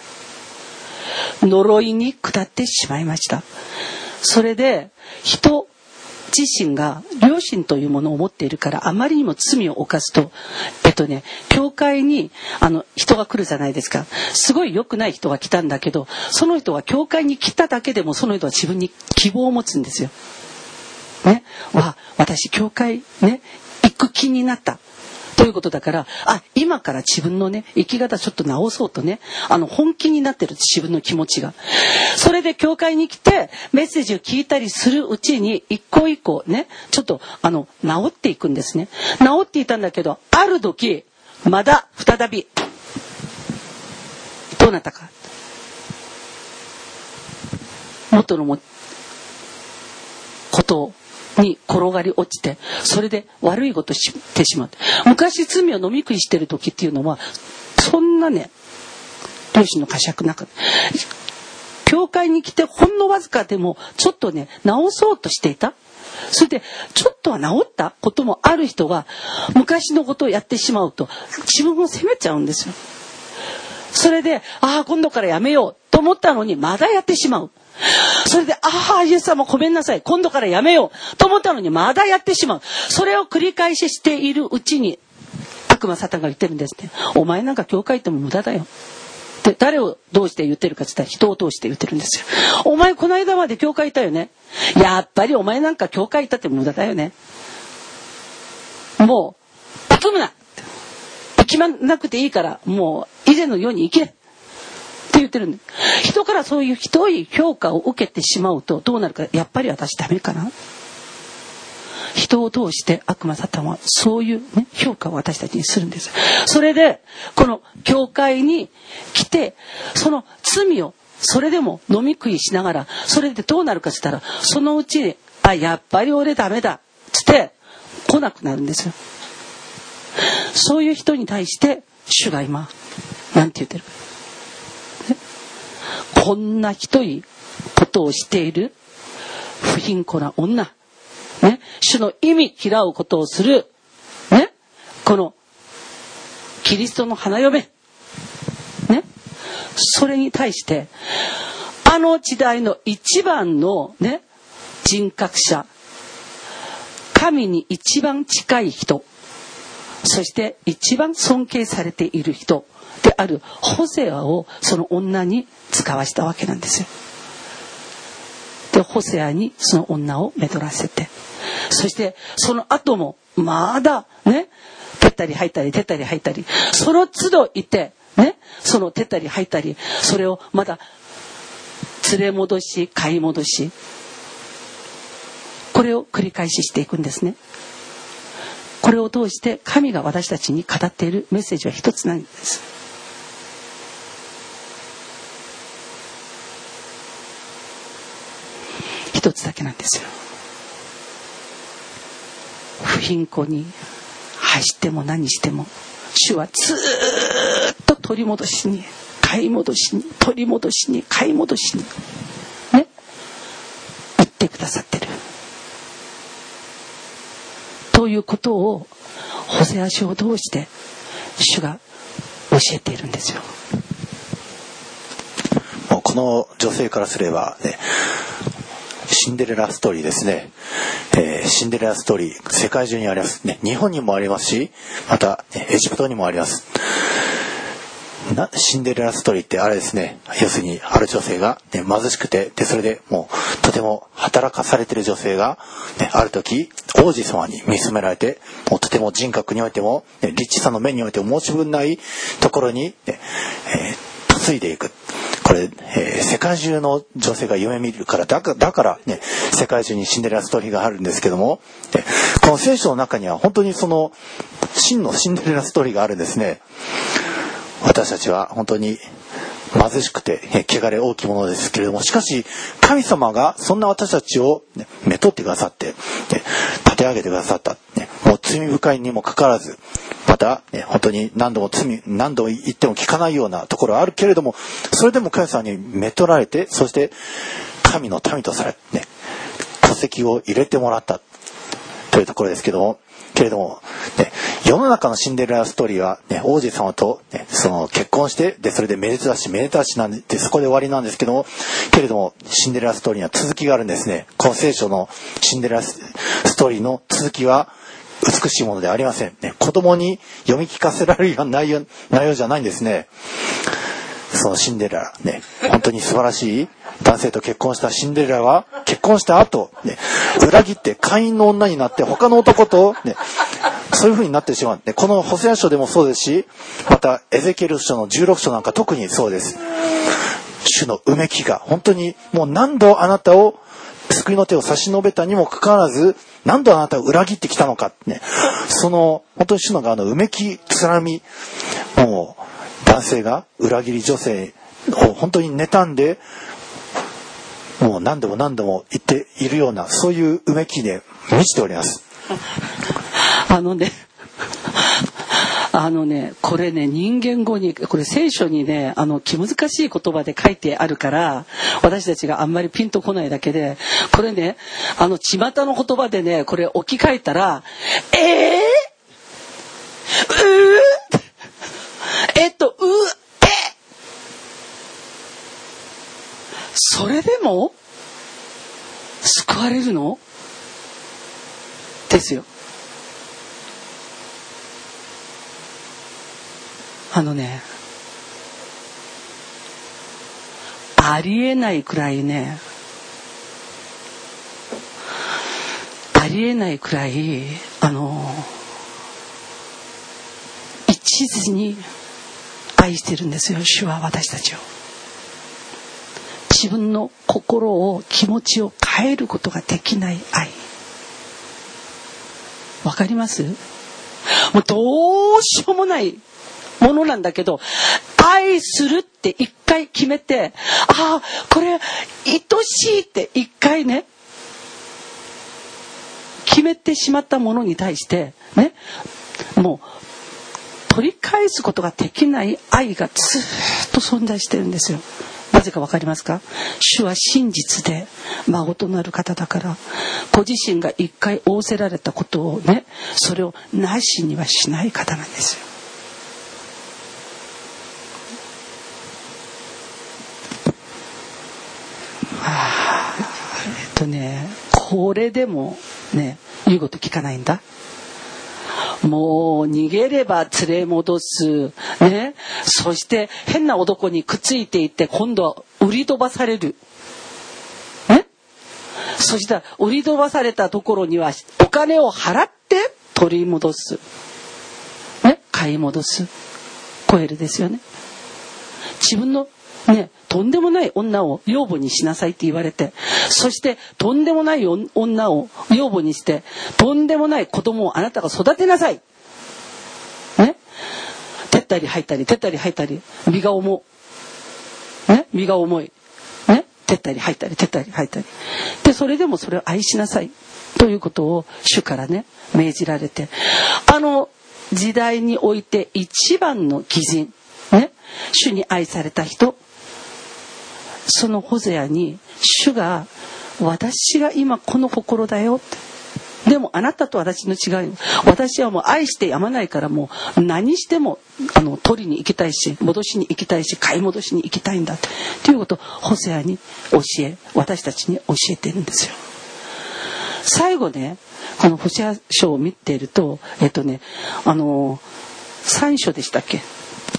呪いに下ってしまいました。それで人自身が良心というものを持っているから、あまりにも罪を犯すと、えっとね、教会にあの人が来るじゃないですか。すごい良くない人が来たんだけど、その人は教会に来ただけでもその人は自分に希望を持つんですよ。ね、わ、私教会ね行く気になったということだから、あ、今から自分のね生き方ちょっと直そうとね、あの本気になってる自分の気持ちが、それで教会に来てメッセージを聞いたりするうちに一個一個ねちょっとあの治っていくんですね。治っていたんだけど、ある時まだ再びどうなったか、元のもことに転がり落ちて、それで悪いことしてしまって、昔罪を飲み食いしてる時っていうのはそんなね良心の呵責なかった。教会に来てほんのわずかでもちょっとね直そうとしていた。それでちょっとは治ったこともある人が昔のことをやってしまうと自分を責めちゃうんですよ。それで、ああ今度からやめようと思ったのにまだやってしまう。それで、ああイエス様ごめんなさい、今度からやめようと思ったのにまだやってしまう。それを繰り返ししているうちに悪魔サタンが言ってるんですね。お前なんか教会行っても無駄だよ。で、誰をどうして言ってるかって言ったら人を通して言ってるんですよ。お前この間まで教会いたよね。やっぱりお前なんか教会行ったって無駄だよね。もう憎むな、行きまなくていいからもう以前のように生きれって言ってるんで、人からそういうひどい評価を受けてしまうとどうなるか、やっぱり私ダメかな。人を通して悪魔サタンはそういう、ね、評価を私たちにするんです。それでこの教会に来てその罪をそれでも飲み食いしながら、それでどうなるかって言ったら、そのうちにあやっぱり俺ダメだって来なくなるんですよ。そういう人に対して主が今なんて言ってるか、こんなひどいことをしている不貧困な女、ね、主の意味嫌うことをする、ね、このキリストの花嫁、ね、それに対してあの時代の一番の、ね、人格者、神に一番近い人、そして一番尊敬されている人であるホセアをその女に使わしたわけなんですよ。でホセアにその女をめとらせて、そしてその後もまだね出たり入ったり出たり入ったり、その都度いてね、その出たり入ったり、それをまだ連れ戻し買い戻し、これを繰り返ししていくんですね。これを通して神が私たちに語っているメッセージは一つなんです。一つだけなんですよ。不貧困に走っても何しても主はずっと取り戻しに買い戻しに取り戻しに買い戻しにね言ってくださってるということをホセア書を通して主が教えているんですよ。 もうこの女性からすればね、シンデレラストーリーですね、えー、シンデレラストーリー世界中にありますね。日本にもありますし、またエジプトにもあります。なシンデレラストーリーってあれですね、要するにある女性が、ね、貧しくて、でそれでもうとても働かされている女性が、ね、ある時王子様に見つめられて、もうとても人格においても、ね、リッチさの面においても申し分ないところに、ねえー、嫁いでいく。これ、えー、世界中の女性が夢見るからだか、だからね、世界中にシンデレラストーリーがあるんですけども、ね、この聖書の中には本当にその真のシンデレラストーリーがあるんですね。私たちは本当に貧しくて汚れ大きいものですけれども、しかし神様がそんな私たちを、ね、めとってくださって、ね、立て上げてくださった、ね、もう罪深いにもかかわらず、また、ね、本当に何度も罪何度も言っても聞かないようなところはあるけれども、それでも神様にめとられて、そして神の民とされ、ね、戸籍を入れてもらったというところですけども、けれども、ね、 世の中のシンデレラストーリーは、ね、王子様と、ね、その結婚してでそれでめでたしめでたしなんでそこで終わりなんですけども、けれどもシンデレラストーリーには続きがあるんですね。この聖書のシンデレラストーリーの続きは美しいものではありません、ね、子供に読み聞かせられるような内容、内容じゃないんですね。そのシンデレラね、本当に素晴らしい男性と結婚したシンデレラは結婚した後、ね、裏切って会員の女になって他の男と、ね、そういう風になってしまう、ね、このホセア書でもそうですし、またエゼキエル書のじゅうろく章なんか特にそうです。主のうめきが本当にもう何度あなたを救いの手を差し伸べたにもかかわらず何度あなたを裏切ってきたのか、ね、その本当に主の側のうめきつらみ、もう男性が裏切り女性を本当に妬んでもう何度も何度も言っているような、そういううめきで満ちております。 あのねあのねこれね人間語にこれ聖書にねあの気難しい言葉で書いてあるから私たちがあんまりピンとこないだけで、これねあの巷の言葉でねこれ置き換えたらえー、うーえっとうえそれでも救われるのですよ。あのねありえないくらいねありえないくらいあの一途に愛してるんですよ、主は私たちを。自分の心を気持ちを変えることができない愛、わかります？もうどうしようもないものなんだけど、愛するって一回決めて、ああこれ愛しいって一回ね決めてしまったものに対してね、もう取り返すことができない愛がずっと存在してるんですよ。なぜかわかりますか？主は真実で孫となる方だから、ご自身が一回仰せられたことをね、それをなしにはしない方なんですよ。はあ、えっとねこれでもね言うこと聞かないんだ。もう逃げれば連れ戻す、ね、そして変な男にくっついていって今度は売り飛ばされる、ね、そしたら売り飛ばされたところにはお金を払って取り戻す、ね、買い戻す、コエルですよね。自分のね、とんでもない女を養母にしなさいって言われて、そしてとんでもない女を養母にしてとんでもない子供をあなたが育てなさい、ね、手ったり入ったり手ったり入ったり身が重い、ね、身が重い、ね、手ったり入ったり手ったり入ったりで、それでもそれを愛しなさいということを主からね命じられて、あの時代において一番の義人、ね、主に愛された人、そのホゼアに主が私が今この心だよって、でもあなたと私の違い、私はもう愛してやまないからもう何してもあの取りに行きたいし戻しに行きたいし買い戻しに行きたいんだということをホゼアに教え、私たちに教えてるんですよ。最後ねこのホセア書を見ているとえっとねあのさん章でしたっけ、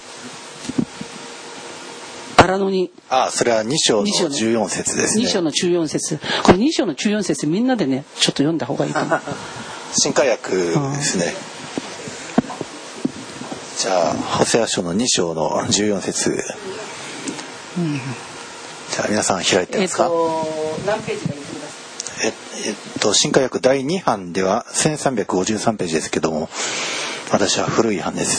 荒野に、 あ、それはに章のじゅうよん節ですね。 に章のじゅうよん節、これに章のじゅうよん節みんなでねちょっと読んだ方がいいと思う。 新海訳ですね。じゃあホセア書のに章のじゅうよん節、うん、じゃあ皆さん開いてますか。えっと何ページがいいですか。ええっと新海訳だいに版ではせんさんびゃくごじゅうさんページですけども、私は古い版です。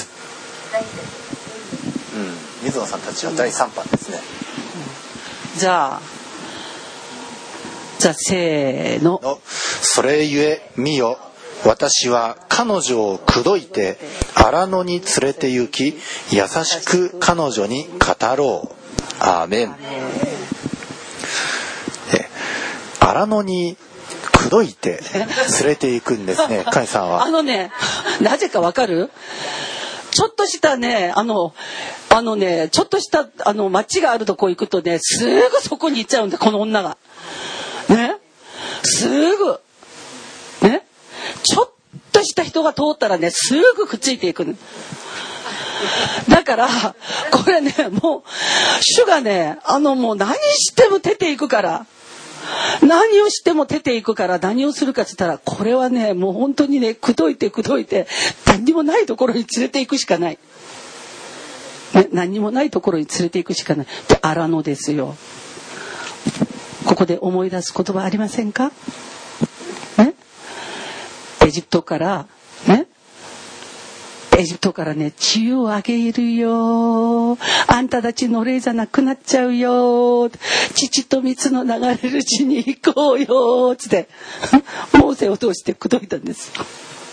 水野さんたちはだいさん版ですね。 うん、じゃあじゃあせーの。 それゆえ見よ、私は彼女を口説いて荒野に連れて行き、優しく彼女に語ろう。アーメン。荒野に口説いて連れていくんですね、神さんは。 あのね、なぜかわかる？ちょっとしたね、あの、あのね、ちょっとしたあの街があるとこ行くとね、すぐそこに行っちゃうんだ、この女が。ね、すぐ、ね、ちょっとした人が通ったらね、すぐくっついていくの。だからこれね、もう主がね、あのもう何しても出ていくから。何をしても出ていくから何をするかって言ったら、これはねもう本当にね口説いて口説いて何にもないところに連れていくしかない、ね、何にもないところに連れていくしかない。で、荒野ですよ。ここで思い出す言葉ありませんか？ね、エジプトからね、エジプトからね、血をあげるよ、あんたたち奴隷じゃなくなっちゃうよ、乳と蜜の流れる地に行こうよつってモーセを通して口説いたんですよ。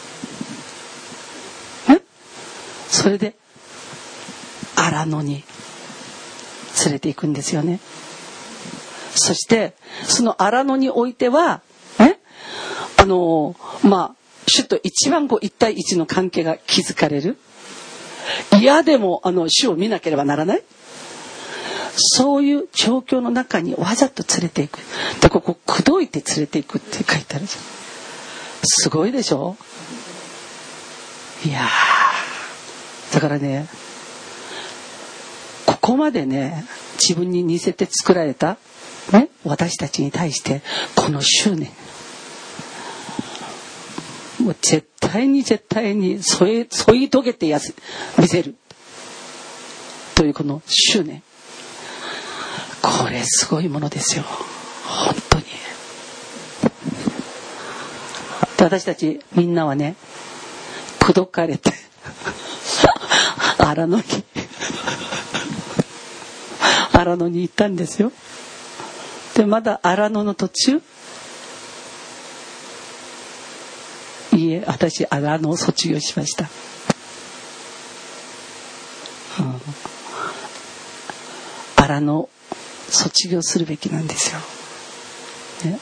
ね、それで荒野に連れて行くんですよね。そしてその荒野においてはね、あのまあ主と一番こう一対一の関係が築かれる。嫌でもあの主を見なければならない。そういう状況の中にわざと連れていく。で、ここ口説いて連れていくって書いてある。すごいでしょ。いやー、だからね、ここまでね自分に似せて作られた、ね、私たちに対してこの執念、もう絶対に絶対に添え添い遂げてやす見せるというこの執念、これすごいものですよ、本当に。私たちみんなはね、口説かれて荒野に荒野に行ったんですよ。で、まだ荒野の途中、いいえ、私荒野を卒業しました、うん、荒野卒業するべきなんですよ、ね、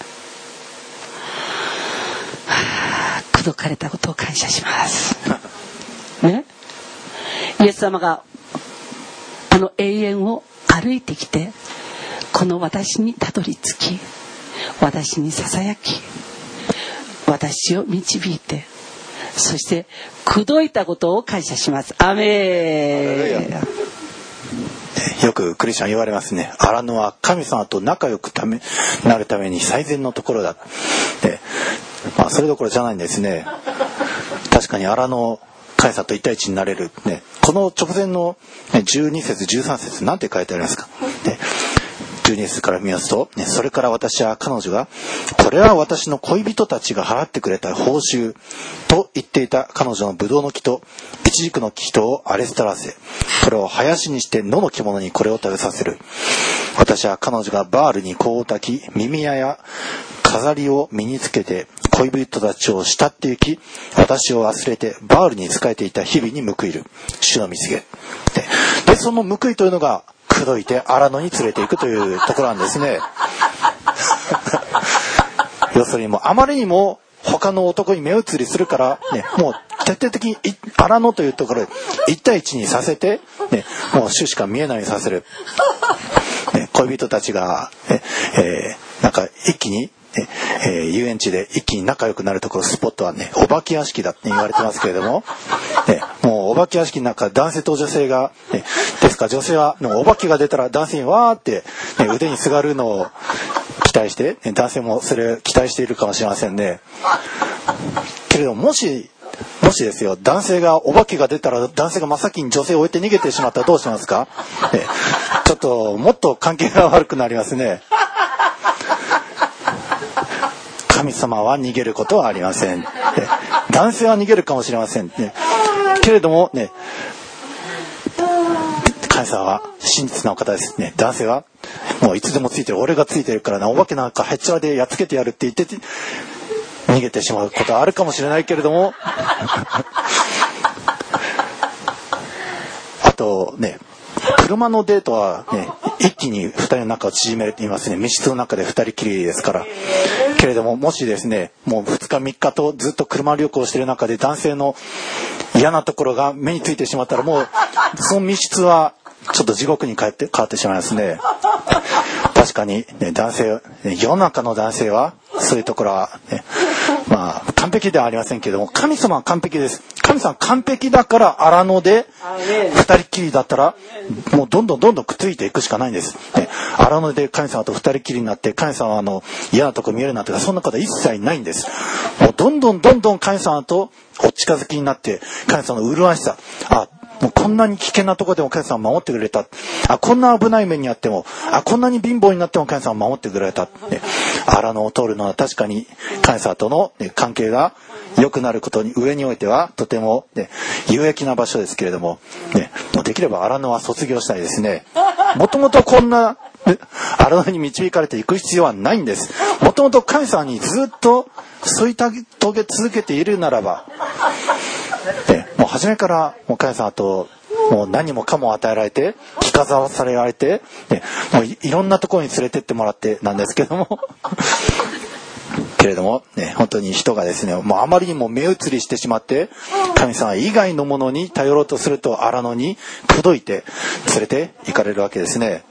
はあ、口説かれたことを感謝しますね。イエス様があの永遠を歩いてきて、この私にたどり着き、私にささやき、私を導いて、そして口説いたことを感謝します。アメン。よくクリスチャン言われますね。荒野は神様と仲良くためなるために最善のところだ。で、まあ、それどころじゃないんですね。確かに荒野、神様と一対一になれる、ね、この直前のじゅうに節じゅうさん節なんて書いてありますか、ね、じゅうに節から見ますと、ね、それから私は彼女が、これは私の恋人たちが払ってくれた報酬と言っていた彼女のブドウの木とイチジクの木とを荒れ廃らせ、これを林にして野の獣にこれを食べさせる。私は彼女がバールに香を焚き、耳輪や飾りを身につけて恋人たちを慕って行き、私を忘れてバールに仕えていた日々に報いる。主の見告げ。で、でその報いというのが口説いて荒野に連れていくというところなんですね。要するにもうあまりにも他の男に目移りするから、ね、もう徹底的に荒野というところで一対一にさせて、ね、もう主しか見えないようにさせる。ね、恋人たちが、ねえー、なんか一気にねえー、遊園地で一気に仲良くなるところスポットはね、お化け屋敷だって言われてますけれども、ね、もうお化け屋敷の中男性と女性が、ね、ですから女性はのお化けが出たら男性にわーって、ね、腕にすがるのを期待して、ね、男性もそれを期待しているかもしれませんね。けれどもしもしですよ、男性がお化けが出たら男性が真っ先に女性を置いて逃げてしまったらどうしますか、ね、ちょっともっと関係が悪くなりますね。神様は逃げることはありません、ね、男性は逃げるかもしれません、ね、けれどもね、神様は真実なお方ですね。男性はもういつでもついてる、俺がついてるからな、お化けなんかへっちゃらでやっつけてやるって言ってて逃げてしまうことはあるかもしれないけれどもあとね、車のデートはね、一気に二人の仲を縮めるって言いますね。密室の中で二人きりですから。 けれども、もしですね、もうふつかみっかとずっと車旅行している中で男性の嫌なところが目についてしまったら、もうその密室はちょっと地獄に変わって変わってしまいますね。確かに、ね、男性、世の中の男性はそういうところは、ね、まあ完璧ではありませんけれども、神様は完璧です。神様は完璧だから荒野で二人きりだったらもうどんどんどんどんくっついていくしかないんです。ね、荒野で神様と二人きりになって神様の嫌なとこ見えるなんてそんなことは一切ないんです。もうどんどんどんどん神様とお近づきになって神様の麗しさ、あ、もうこんなに危険なところでも神様守ってくれた、あ、こんな危ない目にあっても、あ、こんなに貧乏になっても神様守ってくれた、ね、荒野を通るのは確かに神様との、ね、関係が良くなることに上においてはとても、ね、有益な場所ですけれども、ね、もうできれば荒野は卒業したいですね。もともとこんな荒野に導かれていく必要はないんです。もともと神様にずっと添い遂げ続けているならば、ね、もう初めからもう神様ともう何もかも与えられて着飾らされられて、ね、もう い, いろんなところに連れてってもらってなんですけどもけれども、ね、本当に人がですね、もうあまりにも目移りしてしまって神様以外のものに頼ろうとすると荒野に口説いて連れて行かれるわけですね。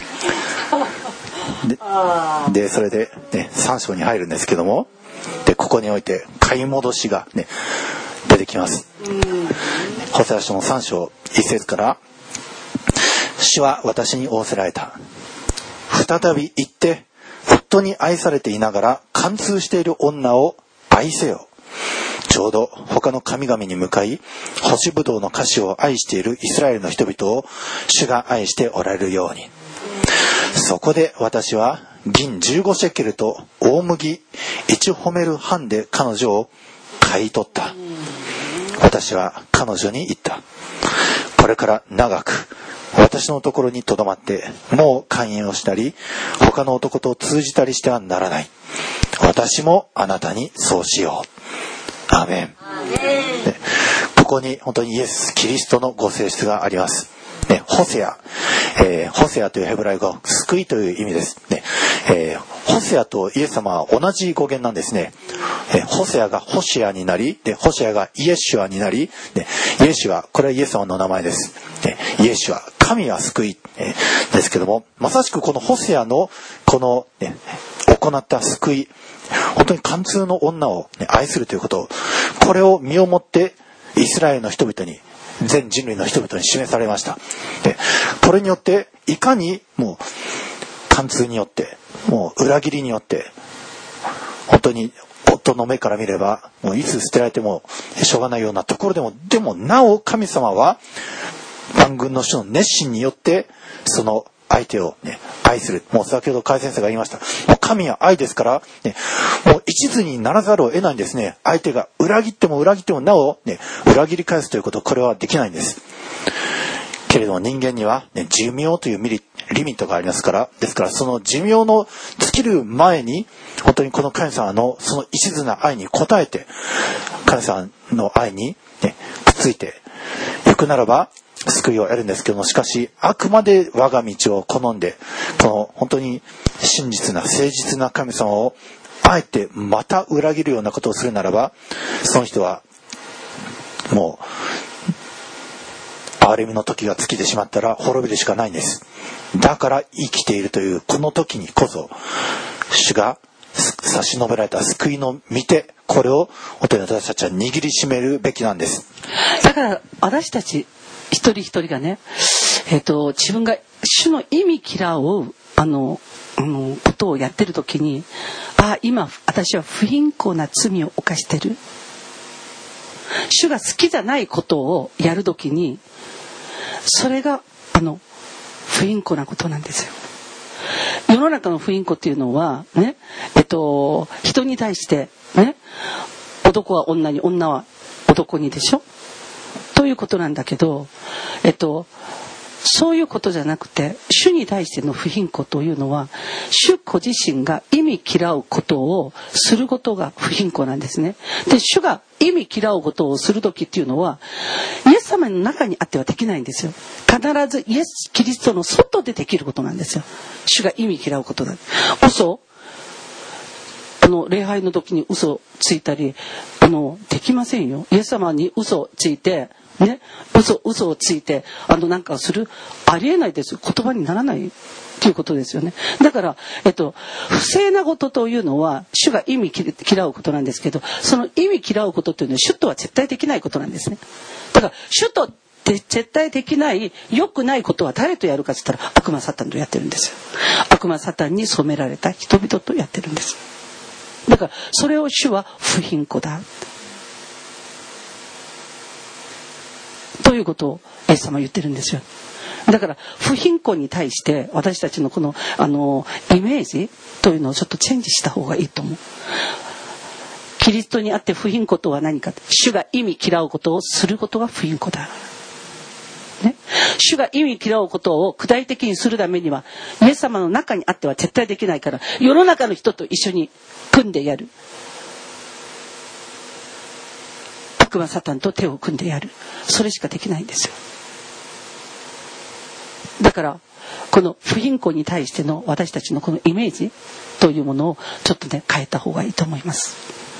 で, でそれで、ね、さん章に入るんですけども、でここにおいて買い戻しが、ね、出てきます。ホセア書のさん章いっ節から、主は私に仰せられた。再び行って夫に愛されていながら貫通している女を愛せよ。ちょうど他の神々に向かい干しぶどうの菓子を愛しているイスラエルの人々を主が愛しておられるように。そこで私は銀じゅうごシェケルと大麦いちホメル半で彼女を買い取った。私は彼女に言った。これから長く私のところにとどまってもう勧誘をしたり他の男と通じたりしてはならない。私もあなたにそうしよう。アーメン。ここに本当にイエス・キリストのご性質があります。ね、ホセア、えー、ホセアというヘブライ語は救いという意味です、ねえー、ホセアとイエス様は同じ語源なんですね。えー、ホセアがホシアになり、でホシアがイエシュアになり、ね、イエシュア、これはイエス様の名前です、ね、イエシュア、神は救い、えー、ですけども、まさしくこのホセアのこの、ね、行った救い、本当に貫通の女を、ね、愛するということ、これを身をもってイスラエルの人々に、全人類の人々に示されました。で、これによっていかにもう貫通によって、もう裏切りによって、本当に夫の目から見ればもういつ捨てられてもしょうがないようなところでも、でもなお神様は万軍の主の熱心によってその相手を、ね、愛する。もう先ほど甲斐先生が言いました。もう神は愛ですから、ね、もう一途にならざるを得ないんですね。相手が裏切っても裏切ってもなお、ね、裏切り返すということ、これはできないんです。けれども人間には、ね、寿命というミリリミットがありますから、ですからその寿命の尽きる前に本当にこの神様のその一途な愛に応えて、神様の愛に、ね、くっついていくならば救いを得るんですけども、しかしあくまで我が道を好んでこの本当に真実な誠実な神様をあえてまた裏切るようなことをするならば、その人はもう憐れみの時が尽きてしまったら滅びるしかないんです。だから生きているというこの時にこそ主が差し伸べられた救いの御手、これを本当に私たちは握りしめるべきなんです。 だから私たち一人一人がね、えーと、自分が主の意味嫌うあの、あのことをやってる時に、あ、今私は不貧困な罪を犯してる、主が好きじゃないことをやる時に、それがあの不貧困なことなんですよ。世の中の不貧困っていうのはね、えっと人に対してね、男は女に、女は男にでしょということなんだけど、えっとそういうことじゃなくて、主に対しての不貧困というのは主ご自身が意味嫌うことをすることが不貧困なんですね。で、主が意味嫌うことをする時っていうのはイエス様の中にあってはできないんですよ。必ずイエス・キリストの外でできることなんですよ。主が意味嫌うことだ。嘘、あの礼拝の時に嘘ついたりあのできませんよ。イエス様に嘘ついてね、嘘嘘をついてあのなんかするありえないです。言葉にならないということですよね。だから、えっと、不正なことというのは主が意味嫌うことなんですけど、その意味嫌うことというのは主とは絶対できないことなんですね。だから主とで絶対できない良くないことは誰とやるかって言ったら悪魔サタンとやってるんですよ。悪魔サタンに染められた人々とやってるんです。だからそれを主は不貧困だということをイエス様は言ってるんですよ。だから不貧困に対して私たちのこのあのイメージというのをちょっとチェンジした方がいいと思う。キリストにあって不貧困とは何か、主が意味嫌うことをすることが不貧困だ、ね、主が意味嫌うことを具体的にするためにはイエス様の中にあっては絶対できないから、世の中の人と一緒に組んでやる、悪魔サタンと手を組んでやる、それしかできないんですよ。だからこの不貧困に対しての私たちのこのイメージというものをちょっとね変えた方がいいと思います。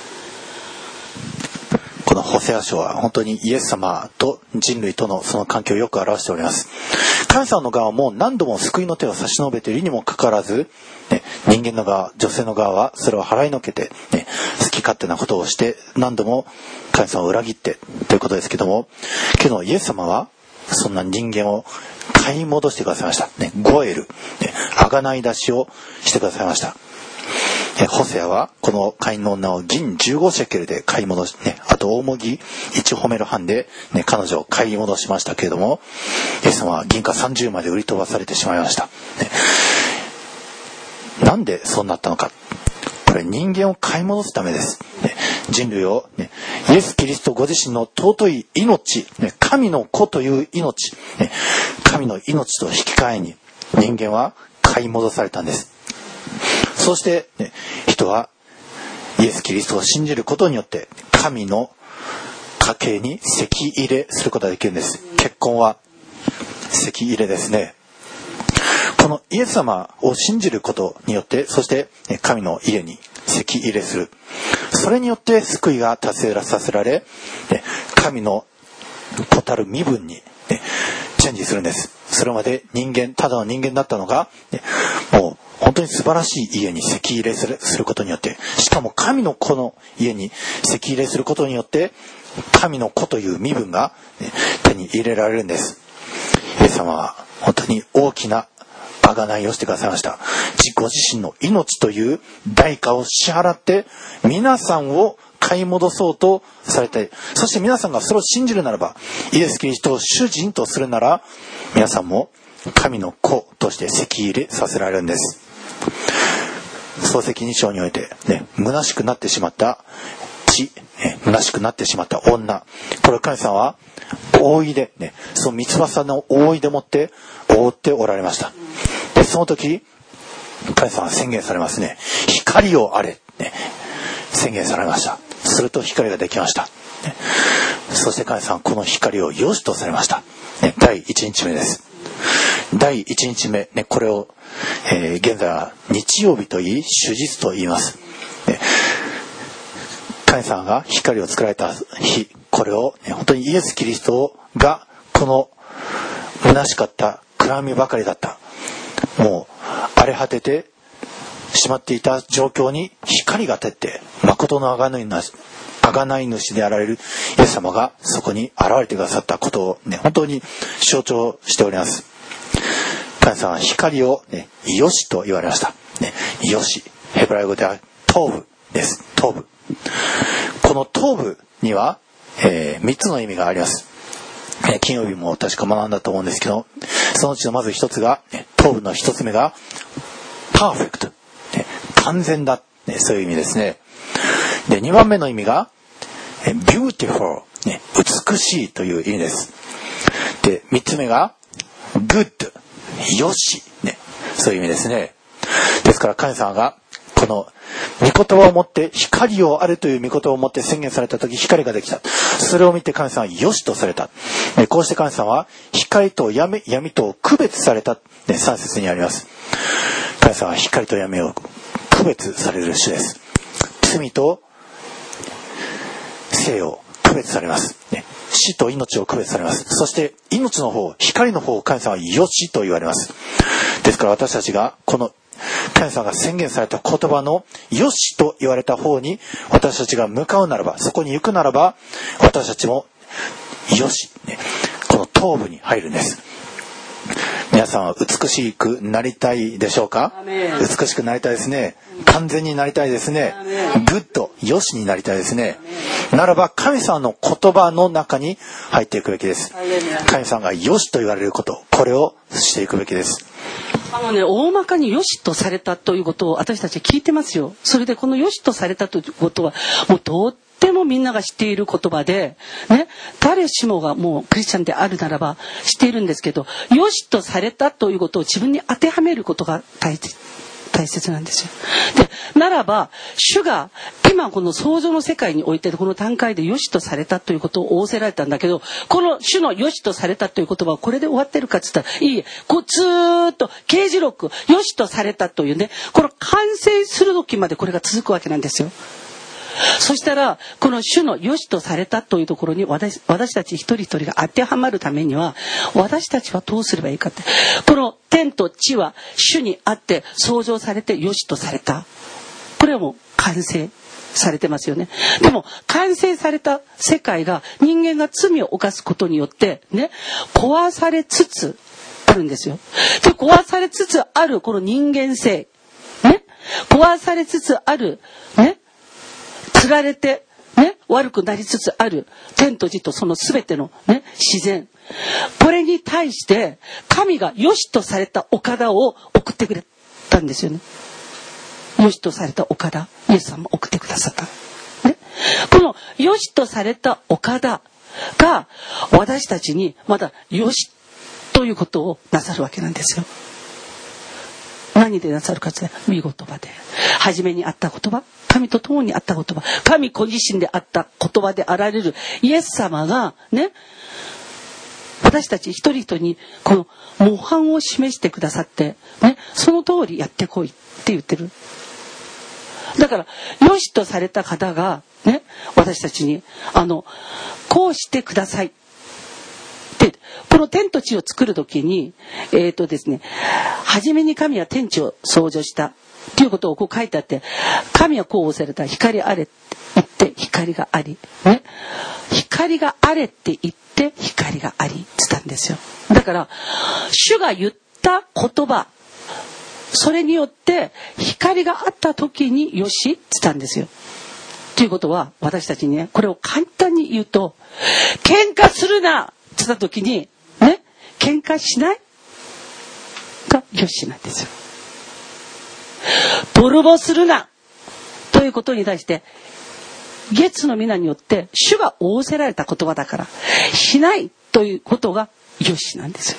このホセア書は本当にイエス様と人類とのその関係をよく表しております。神様の側も何度も救いの手を差し伸べているにもかかわらず、ね、人間の側、女性の側はそれを払いのけて、ね、好き勝手なことをして何度も神様を裏切ってということですけども、けどイエス様はそんな人間を買い戻してくださいました。ね、ゴエル、ね、あがない出しをしてくださいました。えホセアはこの会員の女を銀じゅうごシェケルで買い戻し、ね、あと大麦いちホメル半で、ね、彼女を買い戻しましたけれども、イエス様は銀貨さんじゅうまで売り飛ばされてしまいました。ね、なんでそうなったのか。これ人間を買い戻すためです。ね、人類を、ね、イエス・キリストご自身の尊い命、ね、神の子という命、ね、神の命と引き換えに人間は買い戻されたんです。そして、ね、人はイエス・キリストを信じることによって神の家計に籍入れすることができるんです。結婚は籍入れですね。このイエス様を信じることによって、そして神の家に籍入れする、それによって救いが達成させられ、神の子たる身分にチェンジするんです。それまで人間、ただの人間だったのが、もう本当に素晴らしい家に籍入れする、することによって、しかも神の子の家に籍入れすることによって神の子という身分が手に入れられるんです。イエス様は本当に大きな贖いをしてくださいました。ご自身の命という代価を支払って皆さんを買い戻そうとされて、そして皆さんがそれを信じるならば、イエス・キリストを主人とするなら、皆さんも神の子として籍入れさせられるんです。創世記に章において、ね、虚しくなってしまった地、ね、虚しくなってしまった女、これを神様は覆いで、ね、その三つ葉の覆いでもって覆っておられました。でその時神様は宣言されますね。光をあれ、ね、宣言されました。すると光ができました、ね、そして神様はこの光を良しとされました、ね、だいいちにちめです。だいいちにちめ、ね、これを、えー、現在は日曜日といい主日と言います、ね、神様が光を作られた日、これを、ね、本当にイエス・キリストがこの虚しかった暗闇ばかりだった、もう荒れ果ててしまっていた状況に光が照って、誠の贖い主、贖い主であられるイエス様がそこに現れてくださったことを、ね、本当に象徴しております。神様は光を、ね、よしと言われました、ね、よし、ヘブライ語ではトーブです。トーブ、このトーブには、えー、みっつの意味があります。えー、金曜日も確か学んだと思うんですけど、そのうちのまず一つが、ね、トーブの一つ目がパーフェクト、ね、完全だ、ね、そういう意味ですね。でにばんめの意味がビューティフル、ね、美しいという意味です。でみっつめがグッド、よし、ね、そういう意味ですね。ですから神様がこの御言葉を持って光をあれという御言葉を持って宣言された時、光ができた。それを見て神様はよしとされた。こうして神様は光と闇、闇と区別された、ね、さん節にあります。神様は光と闇を区別される主です。 罪と生を区別されます、ね、死と命を区別されます。そして命の方、光の方を神様はよしと言われます。ですから私たちがこの神様が宣言された言葉のよしと言われた方に私たちが向かうならば、そこに行くならば、私たちもよし、ね、この頭部に入るんです。皆さんは美しくなりたいでしょうか？美しくなりたいですね。完全になりたいですね。グッド、よしになりたいですね。ならば神様の言葉の中に入っていくべきです。神様がよしと言われること、これをしていくべきです。 あのね、大まかによしとされたということを私たち聞いてますよ。それでこのよしとされたということはもうとってもみんなが知っている言葉で、ね、誰しもがもうクリスチャンであるならば知っているんですけど、よしとされたということを自分に当てはめることが大切大切なんですよ。で、ならば主が今この創造の世界においてこの段階でよしとされたということを仰せられたんだけど、この主のよしとされたという言葉はこれで終わってるかって言ったら、いいえ、こうずーっと啓示録よしとされたというね、この完成する時までこれが続くわけなんですよ。そしたらこの主のよしとされたというところに 私, 私たち一人一人が当てはまるためには、私たちはどうすればいいかって、この天と地は主にあって創造されてよしとされた、これはもう完成されてますよね。でも完成された世界が人間が罪を犯すことによってね、壊されつつあるんですよ。で、壊されつつあるこの人間性ね、壊されつつあるね、つられて、ね、悪くなりつつある天と地とその全ての、ね、自然、これに対して神がよしとされた岡田を送ってくれたんですよね。よしとされた岡田、イエス様送ってくださった、ね、このよしとされた岡田が私たちにまだよしということをなさるわけなんですよ。何でなさるかというと、御言葉で初めにあった言葉、神と共にあった言葉、神ご自身であった言葉であられるイエス様がね、私たち一人一人にこの模範を示してくださって、ね、その通りやってこいって言ってる。だからよしとされた方がね、私たちにあのこうしてください。で、この天と地を作るときに、えーとですね、初めに神は天地を創造したということをこう書いてあって、神はこう仰せられた、光あれって言って光があり、ね、光があれって言って光がありって言ったんですよ。だから主が言った言葉、それによって光があった時によしって言ったんですよ。ということは私たちにね、これを簡単に言うと、喧嘩するなって言った時にね、喧嘩しないがよしなんですよ。泥棒するなということに対してイエスの皆によって主が仰せられた言葉だからしないということがよしなんですよ。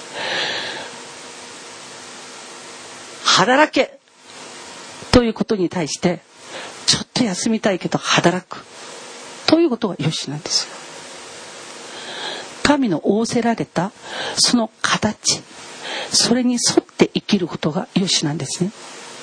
働けということに対してちょっと休みたいけど働くということがよしなんですよ。神の仰せられたその形、それに沿って生きることがよしなんですね。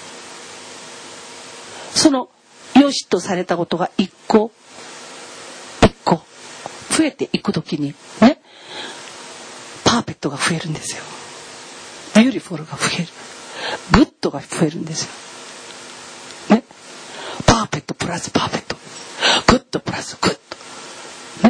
そのよしとされたことが一個一個増えていくときにね、パーフェクトが増えるんですよ。ビューティフォルが増える、グッドが増えるんですよ、ね、パーフェクトプラスパーフェクト、グッドプラスグッド、ね、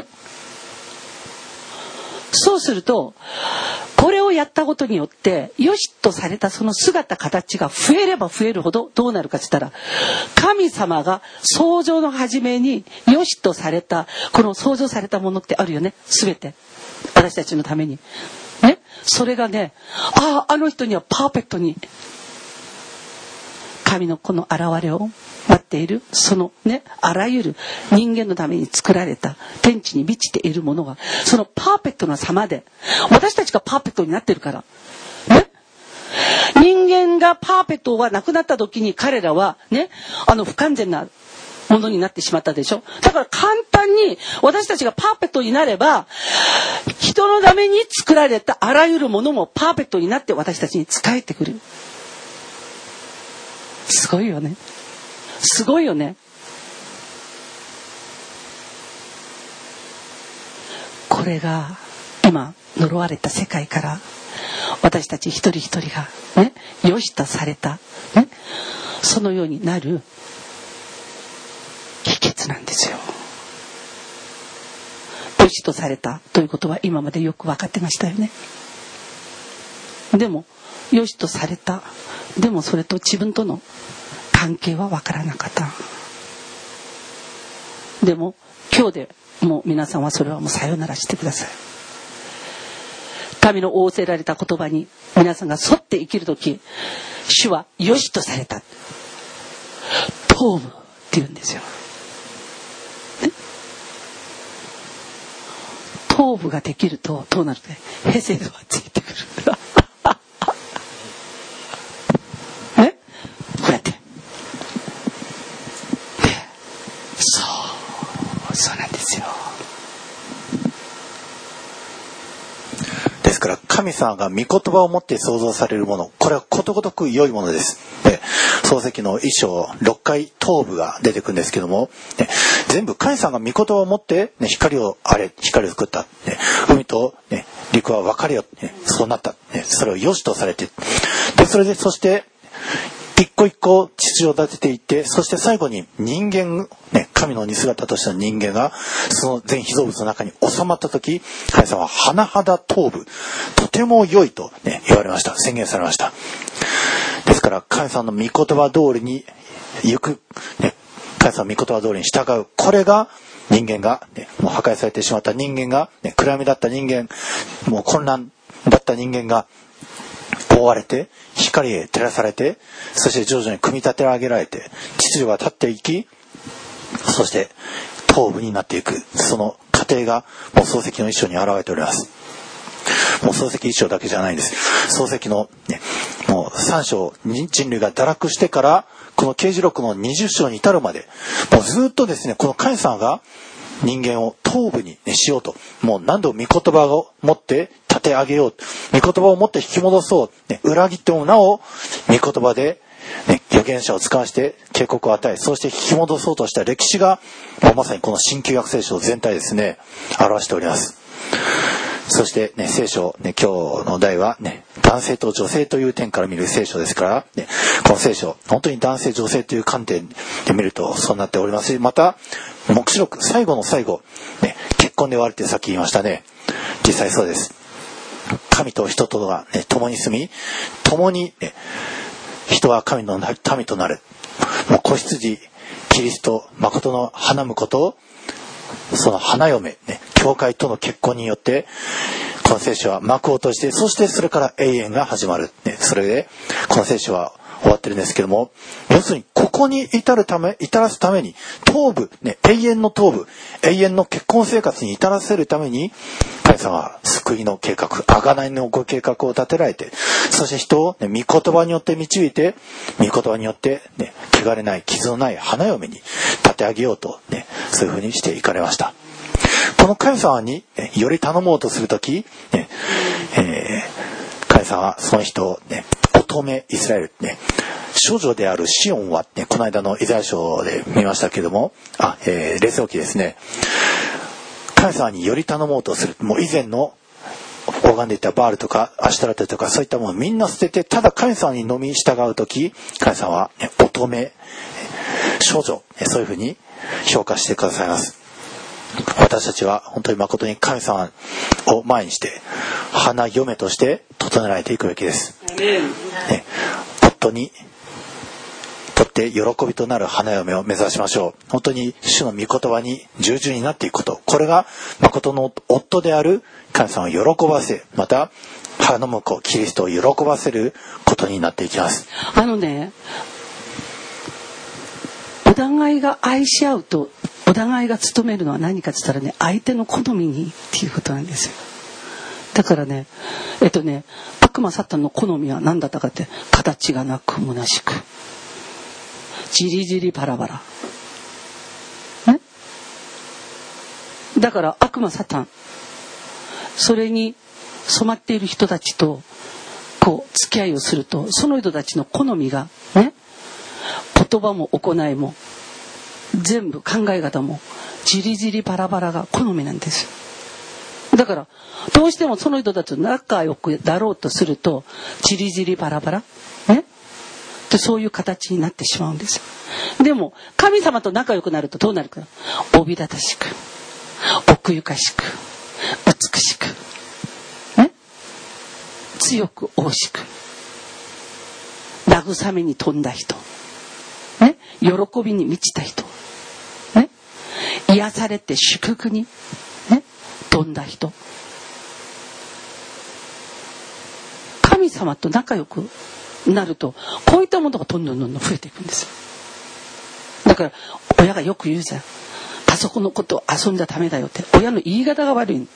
そうするとこれをやったことによってよしとされたその姿形が増えれば増えるほどどうなるかって言ったら、神様が創造の初めによしとされたこの創造されたものってあるよね、すべて私たちのためにね、それがね、ああ、あの人にはパーフェクトに神のこの現れを待っている、そのね、あらゆる人間のために作られた天地に満ちているものがそのパーフェクトな様で、私たちがパーフェクトになってるからね、人間がパーフェクトがなくなった時に彼らはね、あの不完全なものになってしまったでしょ。だから簡単に私たちがパーフェクトになれば、人のために作られたあらゆるものもパーフェクトになって私たちに仕えてくる。すごいよね。すごいよね。 れが今呪われた世界から私たち一人一人がね、良しとされた、ね、そのようになる秘訣なんですよ。良しとされたということは今までよく分かってましたよね。でも良しとされた、でもそれと自分との関係は分からなかった。でも今日でもう皆さんはそれはもうさよならしてください。神の仰せられた言葉に皆さんが沿って生きるとき、主は良しとされた頭部って言うんですよ、ね、頭部ができるとどうなるか、ヘセドはついてくるね、こうやってで、そうそうなんですよ。 ですから神様が御言葉を持って創造されるもの、これはことごとく良いものです。で、創世記の一章ろっかい頭部が出てくるんですけども、ね、全部神様が御言葉を持って、ね、光をあれ光を作った、ね、海と、ね、陸は分かれよ、ね、そうなった、ね、それを良しとされて、でそれでそして一個一個秩序を立てていって、そして最後に人間、ね、神の似姿とした人間がその全被造物の中に収まった時、神様は甚だ頭部とても良いと、ね、言われました。宣言されました。ですから神様の御言葉通りに行く、ね、神様の御言葉通りに従う、これが人間が、ね、もう破壊されてしまった人間が、ね、暗闇だった人間、もう混乱だった人間が覆われて光へ照らされて、そして徐々に組み立て上げられて秩序が立っていき、そして頭部になっていく、その過程がもう創世記の一章に現れております。もう創世記一章だけじゃないんです。創世記の、ね、もうさん章、人類が堕落してからこの啓示録のにじゅっ章に至るまで、もうずっとですね、この神様が人間を頭部に、ね、しようと、もう何度も御言葉を持って立て上げよう、御言葉を持って引き戻そう、ね、裏切ってもなお御言葉で、ね、預言者を使わして警告を与え、そうして引き戻そうとした歴史が、まあ、まさにこの新旧約聖書全体ですね、表しております。そして、ね、聖書、ね、今日の題は、ね、男性と女性という点から見る聖書ですから、ね、この聖書本当に男性女性という観点で見るとそうなっておりますし、また黙示録最後の最後、ね、結婚で終わるってさっき言いましたね。実際そうです。神と人とが、ね、共に住み、共に、ね、人は神の民となる。もう子羊キリスト誠の花婿とその花嫁、ね、教会との結婚によってこの聖書は幕を閉じて、そしてそれから永遠が始まる、ね、それでこの聖書は終わってるんですけども、要するにここに至るため至らすために頭部、ね、永遠の頭部、永遠の結婚生活に至らせるために神様は救いの計画、贖いのご計画を立てられて、そして人を、ね、御言葉によって導いて、御言葉によって、ね、汚れない傷のない花嫁に立て上げようと、ね、そういうふうにしていかれました。この神様に、ね、より頼もうとするとき、ねえー、神様はその人を、ね、乙女イスラエル、ね、処女であるシオンは、ね、この間のイザヤ書で見ましたけども、あ、えー、列王記ですね。神様により頼もうとする、もう以前の拝んでいたバールとかアシュタラテとかそういったものをみんな捨てて、ただ神様にのみ従うとき、神様は、ね、乙女処女、そういうふうに評価してくださいます。私たちは本当に誠に神様を前にして花嫁として整えられていくべきです、ね、夫にとって喜びとなる花嫁を目指しましょう。本当に主の御言葉に従順になっていくこと、これが誠の夫である神様を喜ばせ、また花婿キリストを喜ばせることになっていきます。 あのね、お互いが愛し合うと、お互いが務めるのは何かって言ったらね、相手の好みにっていうことなんですよ。だからね、えっとね、悪魔サタンの好みは何だったかって、形がなく虚しく、じりじりバラバラ、ね、だから悪魔サタン、それに染まっている人たちとこう付き合いをすると、その人たちの好みがね、言葉も行いも全部考え方もじりじりバラバラが好みなんですよ。 だからどうしてもその人たちと仲良くなろうとするとチリチリバラバラねでそういう形になってしまうんですよ。でも神様と仲良くなるとどうなるか、おびただしく奥ゆかしく美しくね強く大しく慰めに富んだ人ね喜びに満ちた人ね癒されて祝福にね富んだ人、神様と仲良くなるとこういったものがどんどんどんどん増えていくんです。だから親がよく言うじゃん、あそこのこと遊んじゃダメだよって。親の言い方が悪い。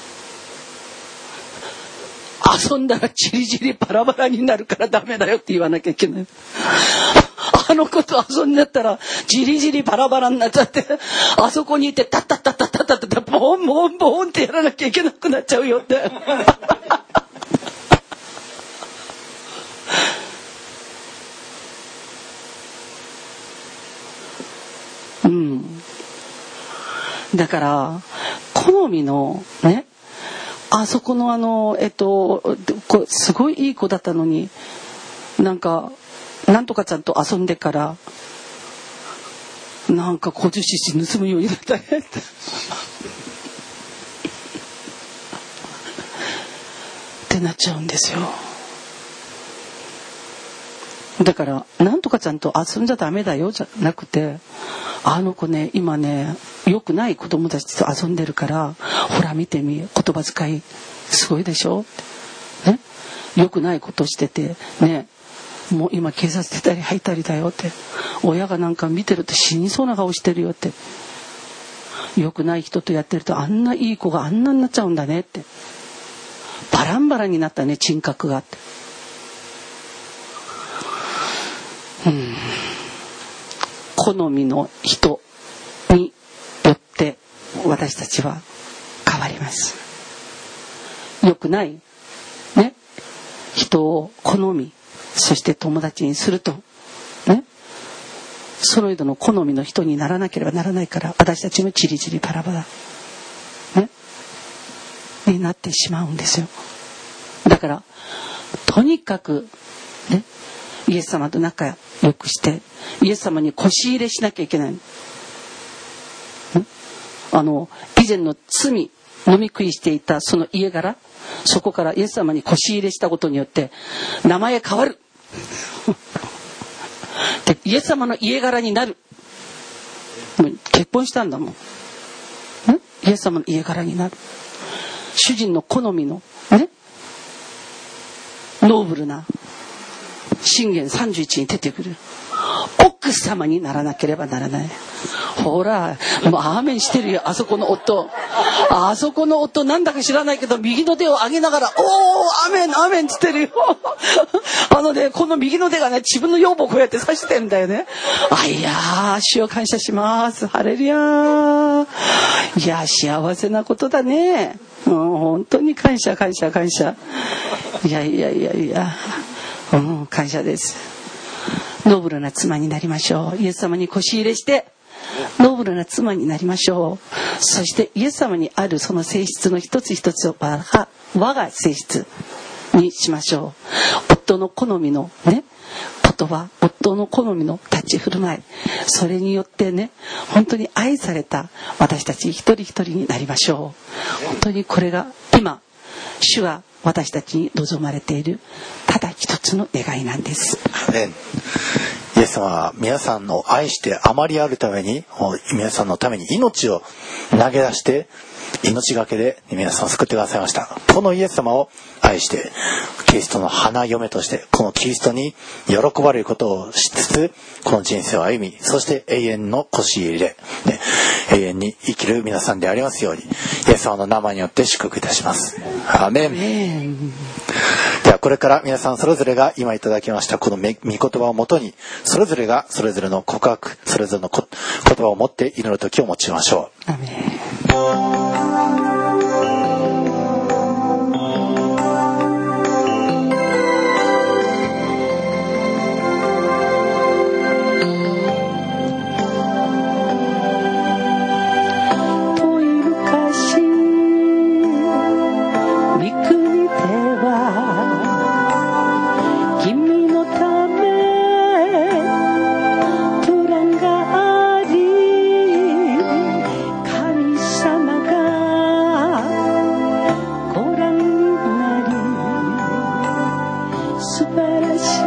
遊んだらチリチリバラバラになるからダメだよって言わなきゃいけない。あの子と遊んじゃったらジリジリバラバラになっちゃって、あそこにいてタッタッタッタッタッタッタッタボンボンボンってやらなきゃいけなくなっちゃうよってうん、だから好みのね、あそこのあのえっとこすごいいい子だったのに、なんかなんとかちゃんと遊んでからなんか小樹脂盗むようになったねってってなっちゃうんですよ。だからなんとかちゃんと遊んじゃダメだよじゃなくて、あの子ね今ね良くない子供たちと遊んでるからほら見てみ、言葉遣いすごいでしょね、良くないことしててね、もう今警察出たり入ったりだよって、親がなんか見てると死にそうな顔してるよって、良くない人とやってるとあんないい子があんなになっちゃうんだねって、バランバランになったね人格がって、うん、好みの人によって私たちは変わります。良くないね人を好み、そして友達にするとね、その人の好みの人にならなければならないから、私たちもチリチリバラバラねになってしまうんですよ。だからとにかくねイエス様と仲良くしてイエス様に腰入れしなきゃいけない。あの以前の罪飲み食いしていたその家柄、そこからイエス様に腰入れしたことによって名前変わるでイエス様の家柄になる。もう結婚したんだもん、んイエス様の家柄になる。主人の好みのねノーブルな箴言さんじゅういちに出てくる奥様にならなければならない。ほらもうアーメンしてるよ、あそこの夫。あそこの夫なんだか知らないけど右の手を上げながらおーアーメンアーメンって言ってるよあのねこの右の手がね自分の養母をこうやって指してるんだよね。あいやー主を感謝します、ハレルヤー。いや幸せなことだね、もう本当に感謝感謝感謝。いやいやいやいや、うん、感謝です。ノーブルな妻になりましょう。イエス様に腰入れしてノーブルな妻になりましょう。そしてイエス様にあるその性質の一つ一つを我が性質にしましょう。夫の好みのね言葉、夫の好みの立ち振る舞い、それによってね本当に愛された私たち一人一人になりましょう。本当にこれが今主が私たちに望まれているただ一つの願いなんです。 アメン。イエス様は皆さんの愛してあまりあるために、皆さんのために命を投げ出して命がけで皆さんを救ってくださいました。このイエス様を愛してキリストの花嫁としてこのキリストに喜ばれることをしつつこの人生を歩み、そして永遠の腰入れで、ね、永遠に生きる皆さんでありますようにイエス様の名前によって祝福いたします。アーメン。ではこれから皆さんそれぞれが今いただきましたこの御言葉をもとにそれぞれがそれぞれの告白、それぞれの言葉を持って祈る時を持ちましょう。 アーメン。遠い昔素晴らし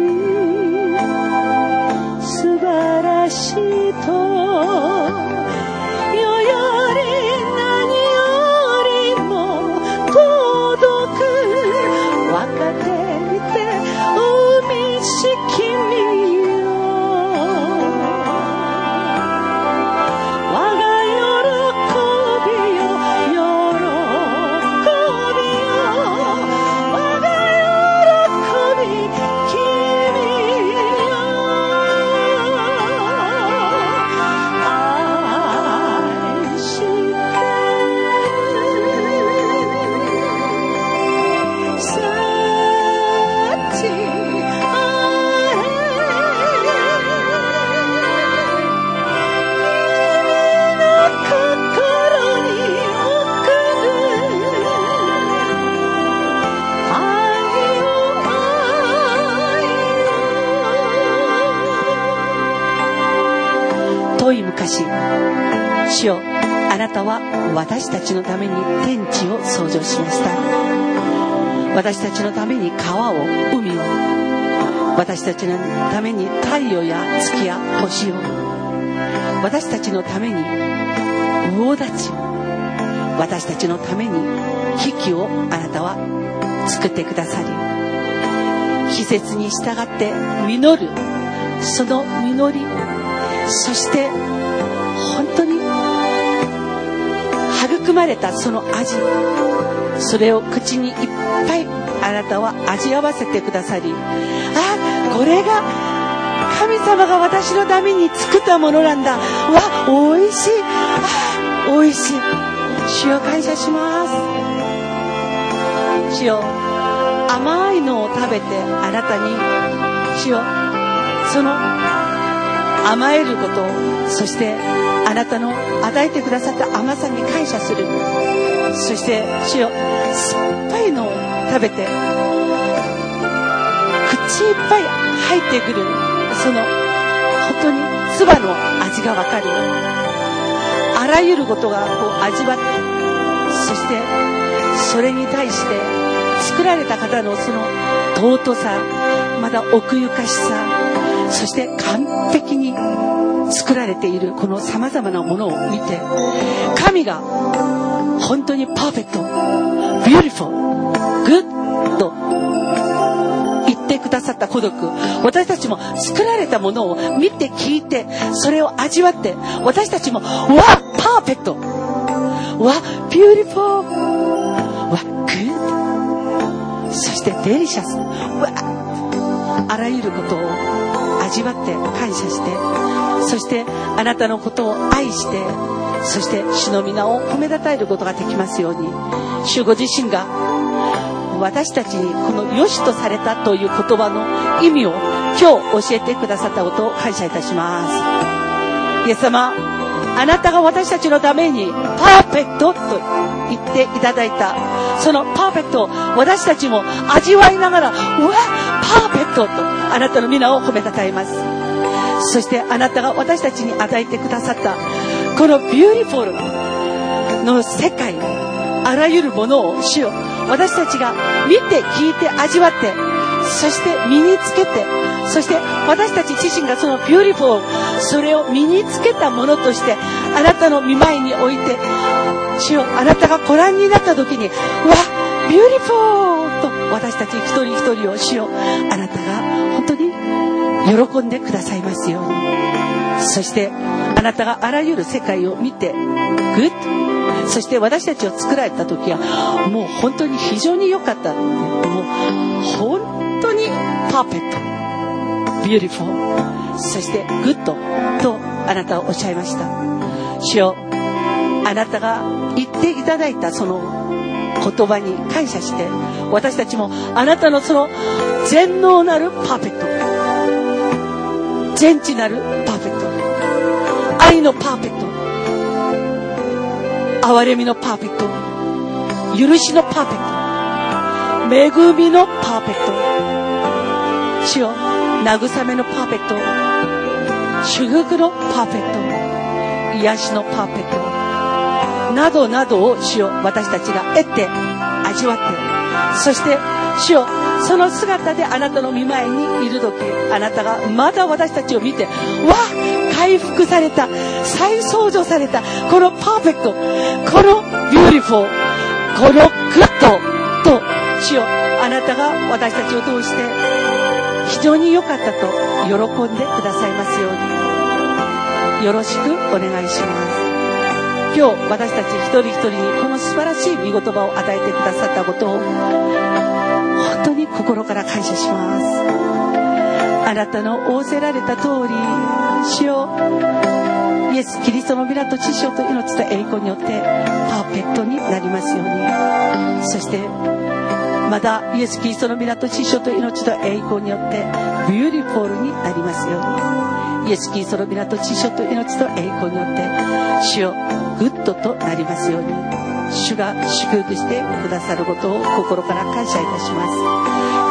い素晴らしいと世より何よりも届く分かっていて海し君よ我が喜びよ喜びよ我が喜び君よ愛して幸遠い昔、主よ、あなたは私たちのために天地を創造しました。私たちのために川を、海を、私たちのために太陽や月や星を、私たちのために魚立ちを、私たちのために木々をあなたは作ってくださり、季節に従って実るその実り、そして本当に育まれたその味、それを口にいっぱいあなたは味合わせてくださり、あ、これが神様が私のために作ったものなんだ、わ、おいしい、あ、おいしい、主よ感謝します。主よ、甘いのを食べてあなたに、主よ、その甘えることを、そしてあなたの与えてくださった甘さに感謝する。そして主よ、酸っぱいのを食べて口いっぱい入ってくる、その本当に唾の味がわかる、あらゆることがこう味わって、そしてそれに対して作られた方のその尊さ、また奥ゆかしさ、そして完璧に作られているこの様々なものを見て、神が本当にパーフェクト、ビューティフォー、グッと言ってくださった孤独、私たちも作られたものを見て聞いて、それを味わって、私たちもわ、パーフェクト、わ、ビューティフォー、わ、グッ、そしてデリシャス、わ、あらゆることを味わって感謝して、そしてあなたのことを愛して、そして主の皆を褒めたたえることができますように、主ご自身が私たちにこの良しとされたという言葉の意味を今日教えてくださったことを感謝いたします。イエス様、あなたが私たちのためにパーフェクトと言っていただいたそのパーフェクトを私たちも味わいながら、うわ、パーフェクトとあなたの皆を褒めたたえます。そしてあなたが私たちに与えてくださったこのビューティフォルの世界、あらゆるものを主よ、私たちが見て聞いて味わって、そして身につけて、そして私たち自身がそのビューティフォル、それを身につけたものとしてあなたの御前に置いて、主よ、あなたがご覧になった時に、うわ、ビューティフォーと私たち一人一人を主よ、あなたが本当に喜んでくださいますように。そしてあなたがあらゆる世界を見てグッド、そして私たちを作られた時はもう本当に非常に良かった、もう本当にパーフェクト、ビューティフォー、そしてグッドとあなたはおっしゃいました。主よ、あなたが言っていただいたその言葉に感謝して、私たちもあなたのその全能なるパーフェクト、全知なるパーフェクト、愛のパーフェクト、憐れみのパーフェクト、許しのパーフェクト、恵みのパーフェクト、主よ、慰めのパーフェクト、祝福のパーフェクト、癒しのパーフェクトなどなどを主よ、私たちが得て味わって、そして主よ、その姿であなたの御前にいる時、あなたがまだ私たちを見て、わあ、回復された、再創造された、このパーフェクト、このビューティフォー、このグッドと、主よ、あなたが私たちを通して非常に良かったと喜んでくださいますように、よろしくお願いします。今日私たち一人一人にこの素晴らしい御言葉を与えてくださったことを本当に心から感謝します。あなたの仰せられた通り、主よ、イエス・キリストの皆と知性と命と栄光によってパーフェクトになりますように、そしてまだイエス・キリストの皆と知性と命と栄光によってビューティフォールになりますように、イエス・キリストの皆と知性と命と栄光によって主よ、グッドとなりますように、主が祝福してくださることを心から感謝いたします。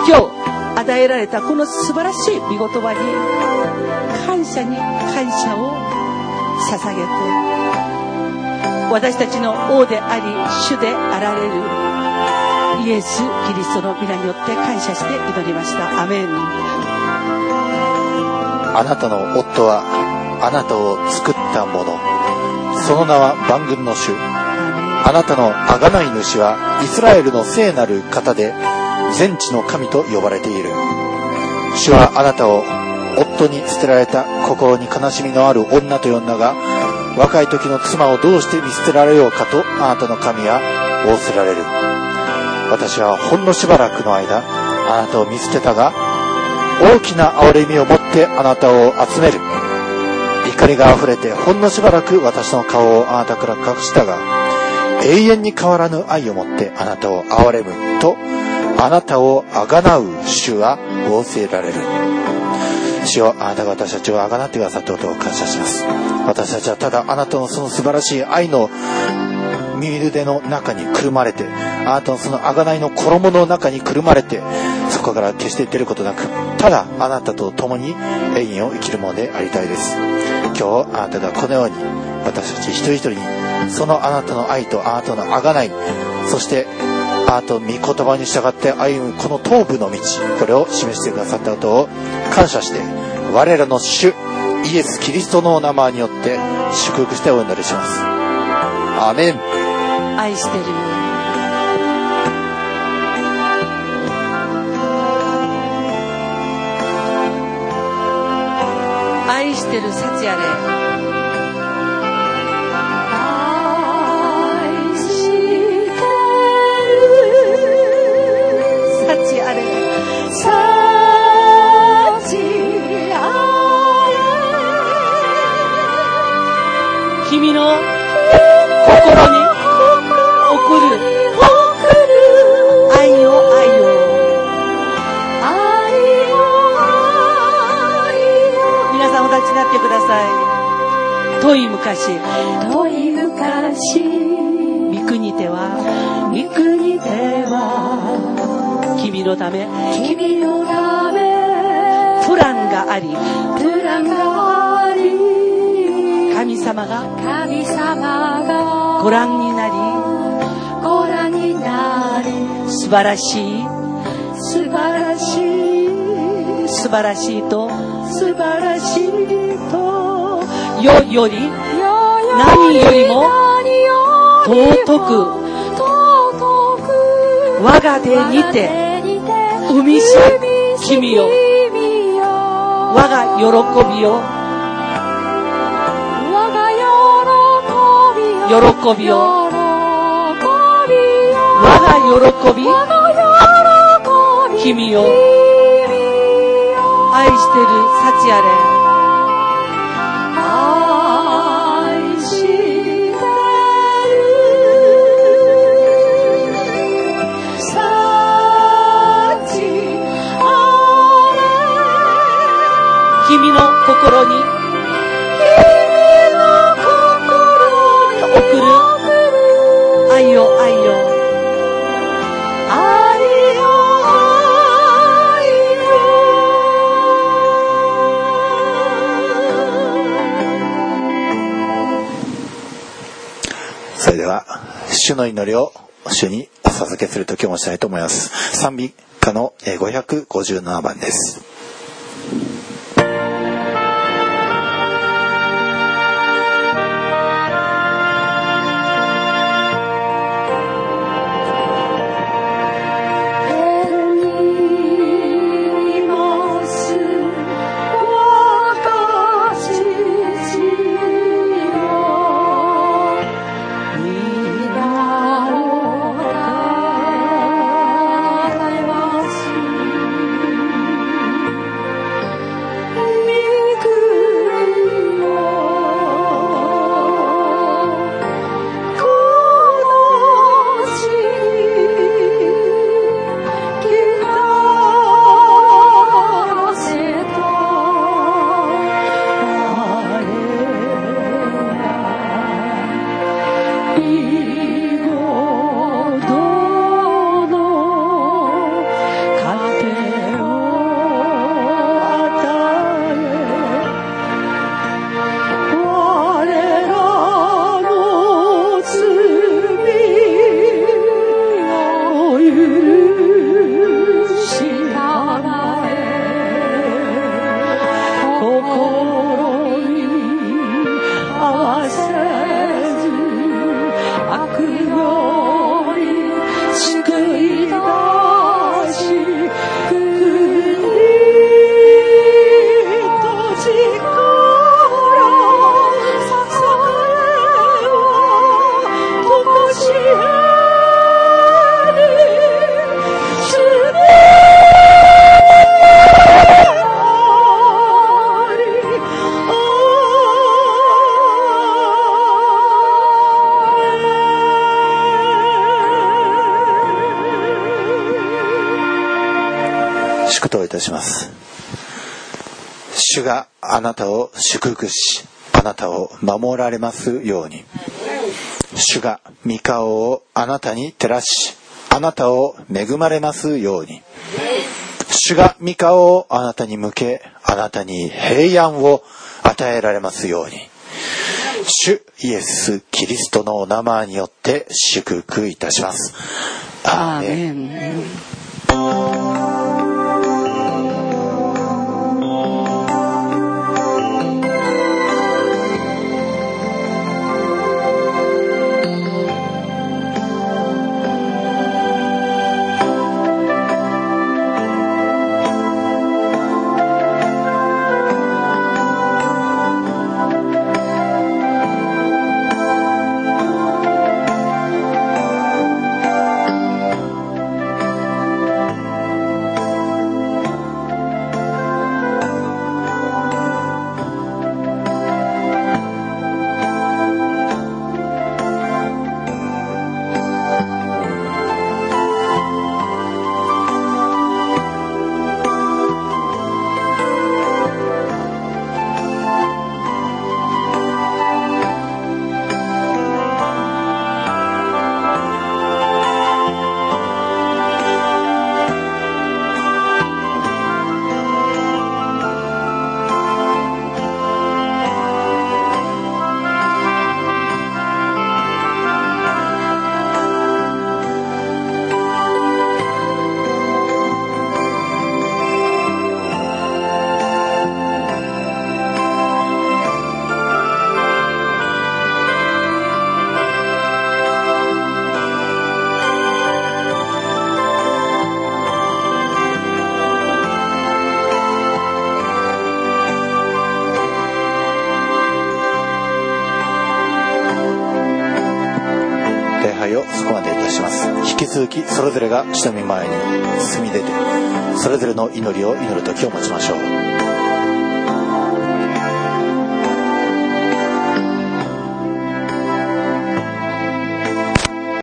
今日与えられたこの素晴らしい御言葉に感謝に感謝を捧げて、私たちの王であり主であられるイエス・キリストの皆によって感謝して祈りました。アメン。 あなたの夫はあなたを作ったもの、その名は万軍の主。あなたの贖い主はイスラエルの聖なる方で全地の神と呼ばれている。主はあなたを夫に捨てられた心に悲しみのある女と呼んだが、若い時の妻をどうして見捨てられようかとあなたの神は仰せられる。私はほんのしばらくの間あなたを見捨てたが、大きな憐れみを持ってあなたを集める。怒りがあふれてほんのしばらく私の顔をあなたから隠したが、永遠に変わらぬ愛を持ってあなたを憐れむとあなたをあがなう主は仰せられる。主よ、あなたが私たちをあがなってくださったことを感謝します。私たちはただあなたのその素晴らしい愛の身腕の中にくるまれて、あなたのその贖いの衣の中にくるまれて、そこから決して出ることなく、ただあなたと共に永遠を生きるものでありたいです。今日あなたがこのように私たち一人一人にそのあなたの愛とあなたの贖い、そしてあなたの御言葉に従って歩むこの頭部の道、これを示してくださったことを感謝して、我らの主イエス・キリストのお名前によって祝福してお祈りします。アーメン。 愛してる。愛してる幸あれ。愛してる幸あれ。幸あれ。君の心に送る愛よ愛よ愛よ愛よ。皆さんお立ちになってください。遠い昔遠い昔御国では御国では君のため君のためプランがありプランがあり、神様が神様がご覧になりご覧になり、素晴らしい素晴らしい素晴らしいと素晴らしいとよより何よりも尊く我が手にて生みし君よ、我が喜びよ喜びよ我が喜び君よ愛してる幸あれ。愛してる幸あれ。君の心に送る愛よ愛よ愛よ愛よ。 それでは主の祈りを主にお捧げする時を持ちたいと思います。賛美歌のごひゃくごじゅうななばんです。祝祷いたします。主があなたを祝福し、あなたを守られますように。主が御顔をあなたに照らし、あなたを恵まれますように。主が御顔をあなたに向け、あなたに平安を与えられますように。主イエス・キリストのお名前によって祝福いたします。アーメン。そこまでいたします。引き続きそれぞれが主の御前に進み出て、それぞれの祈りを祈る時を持ちましょう。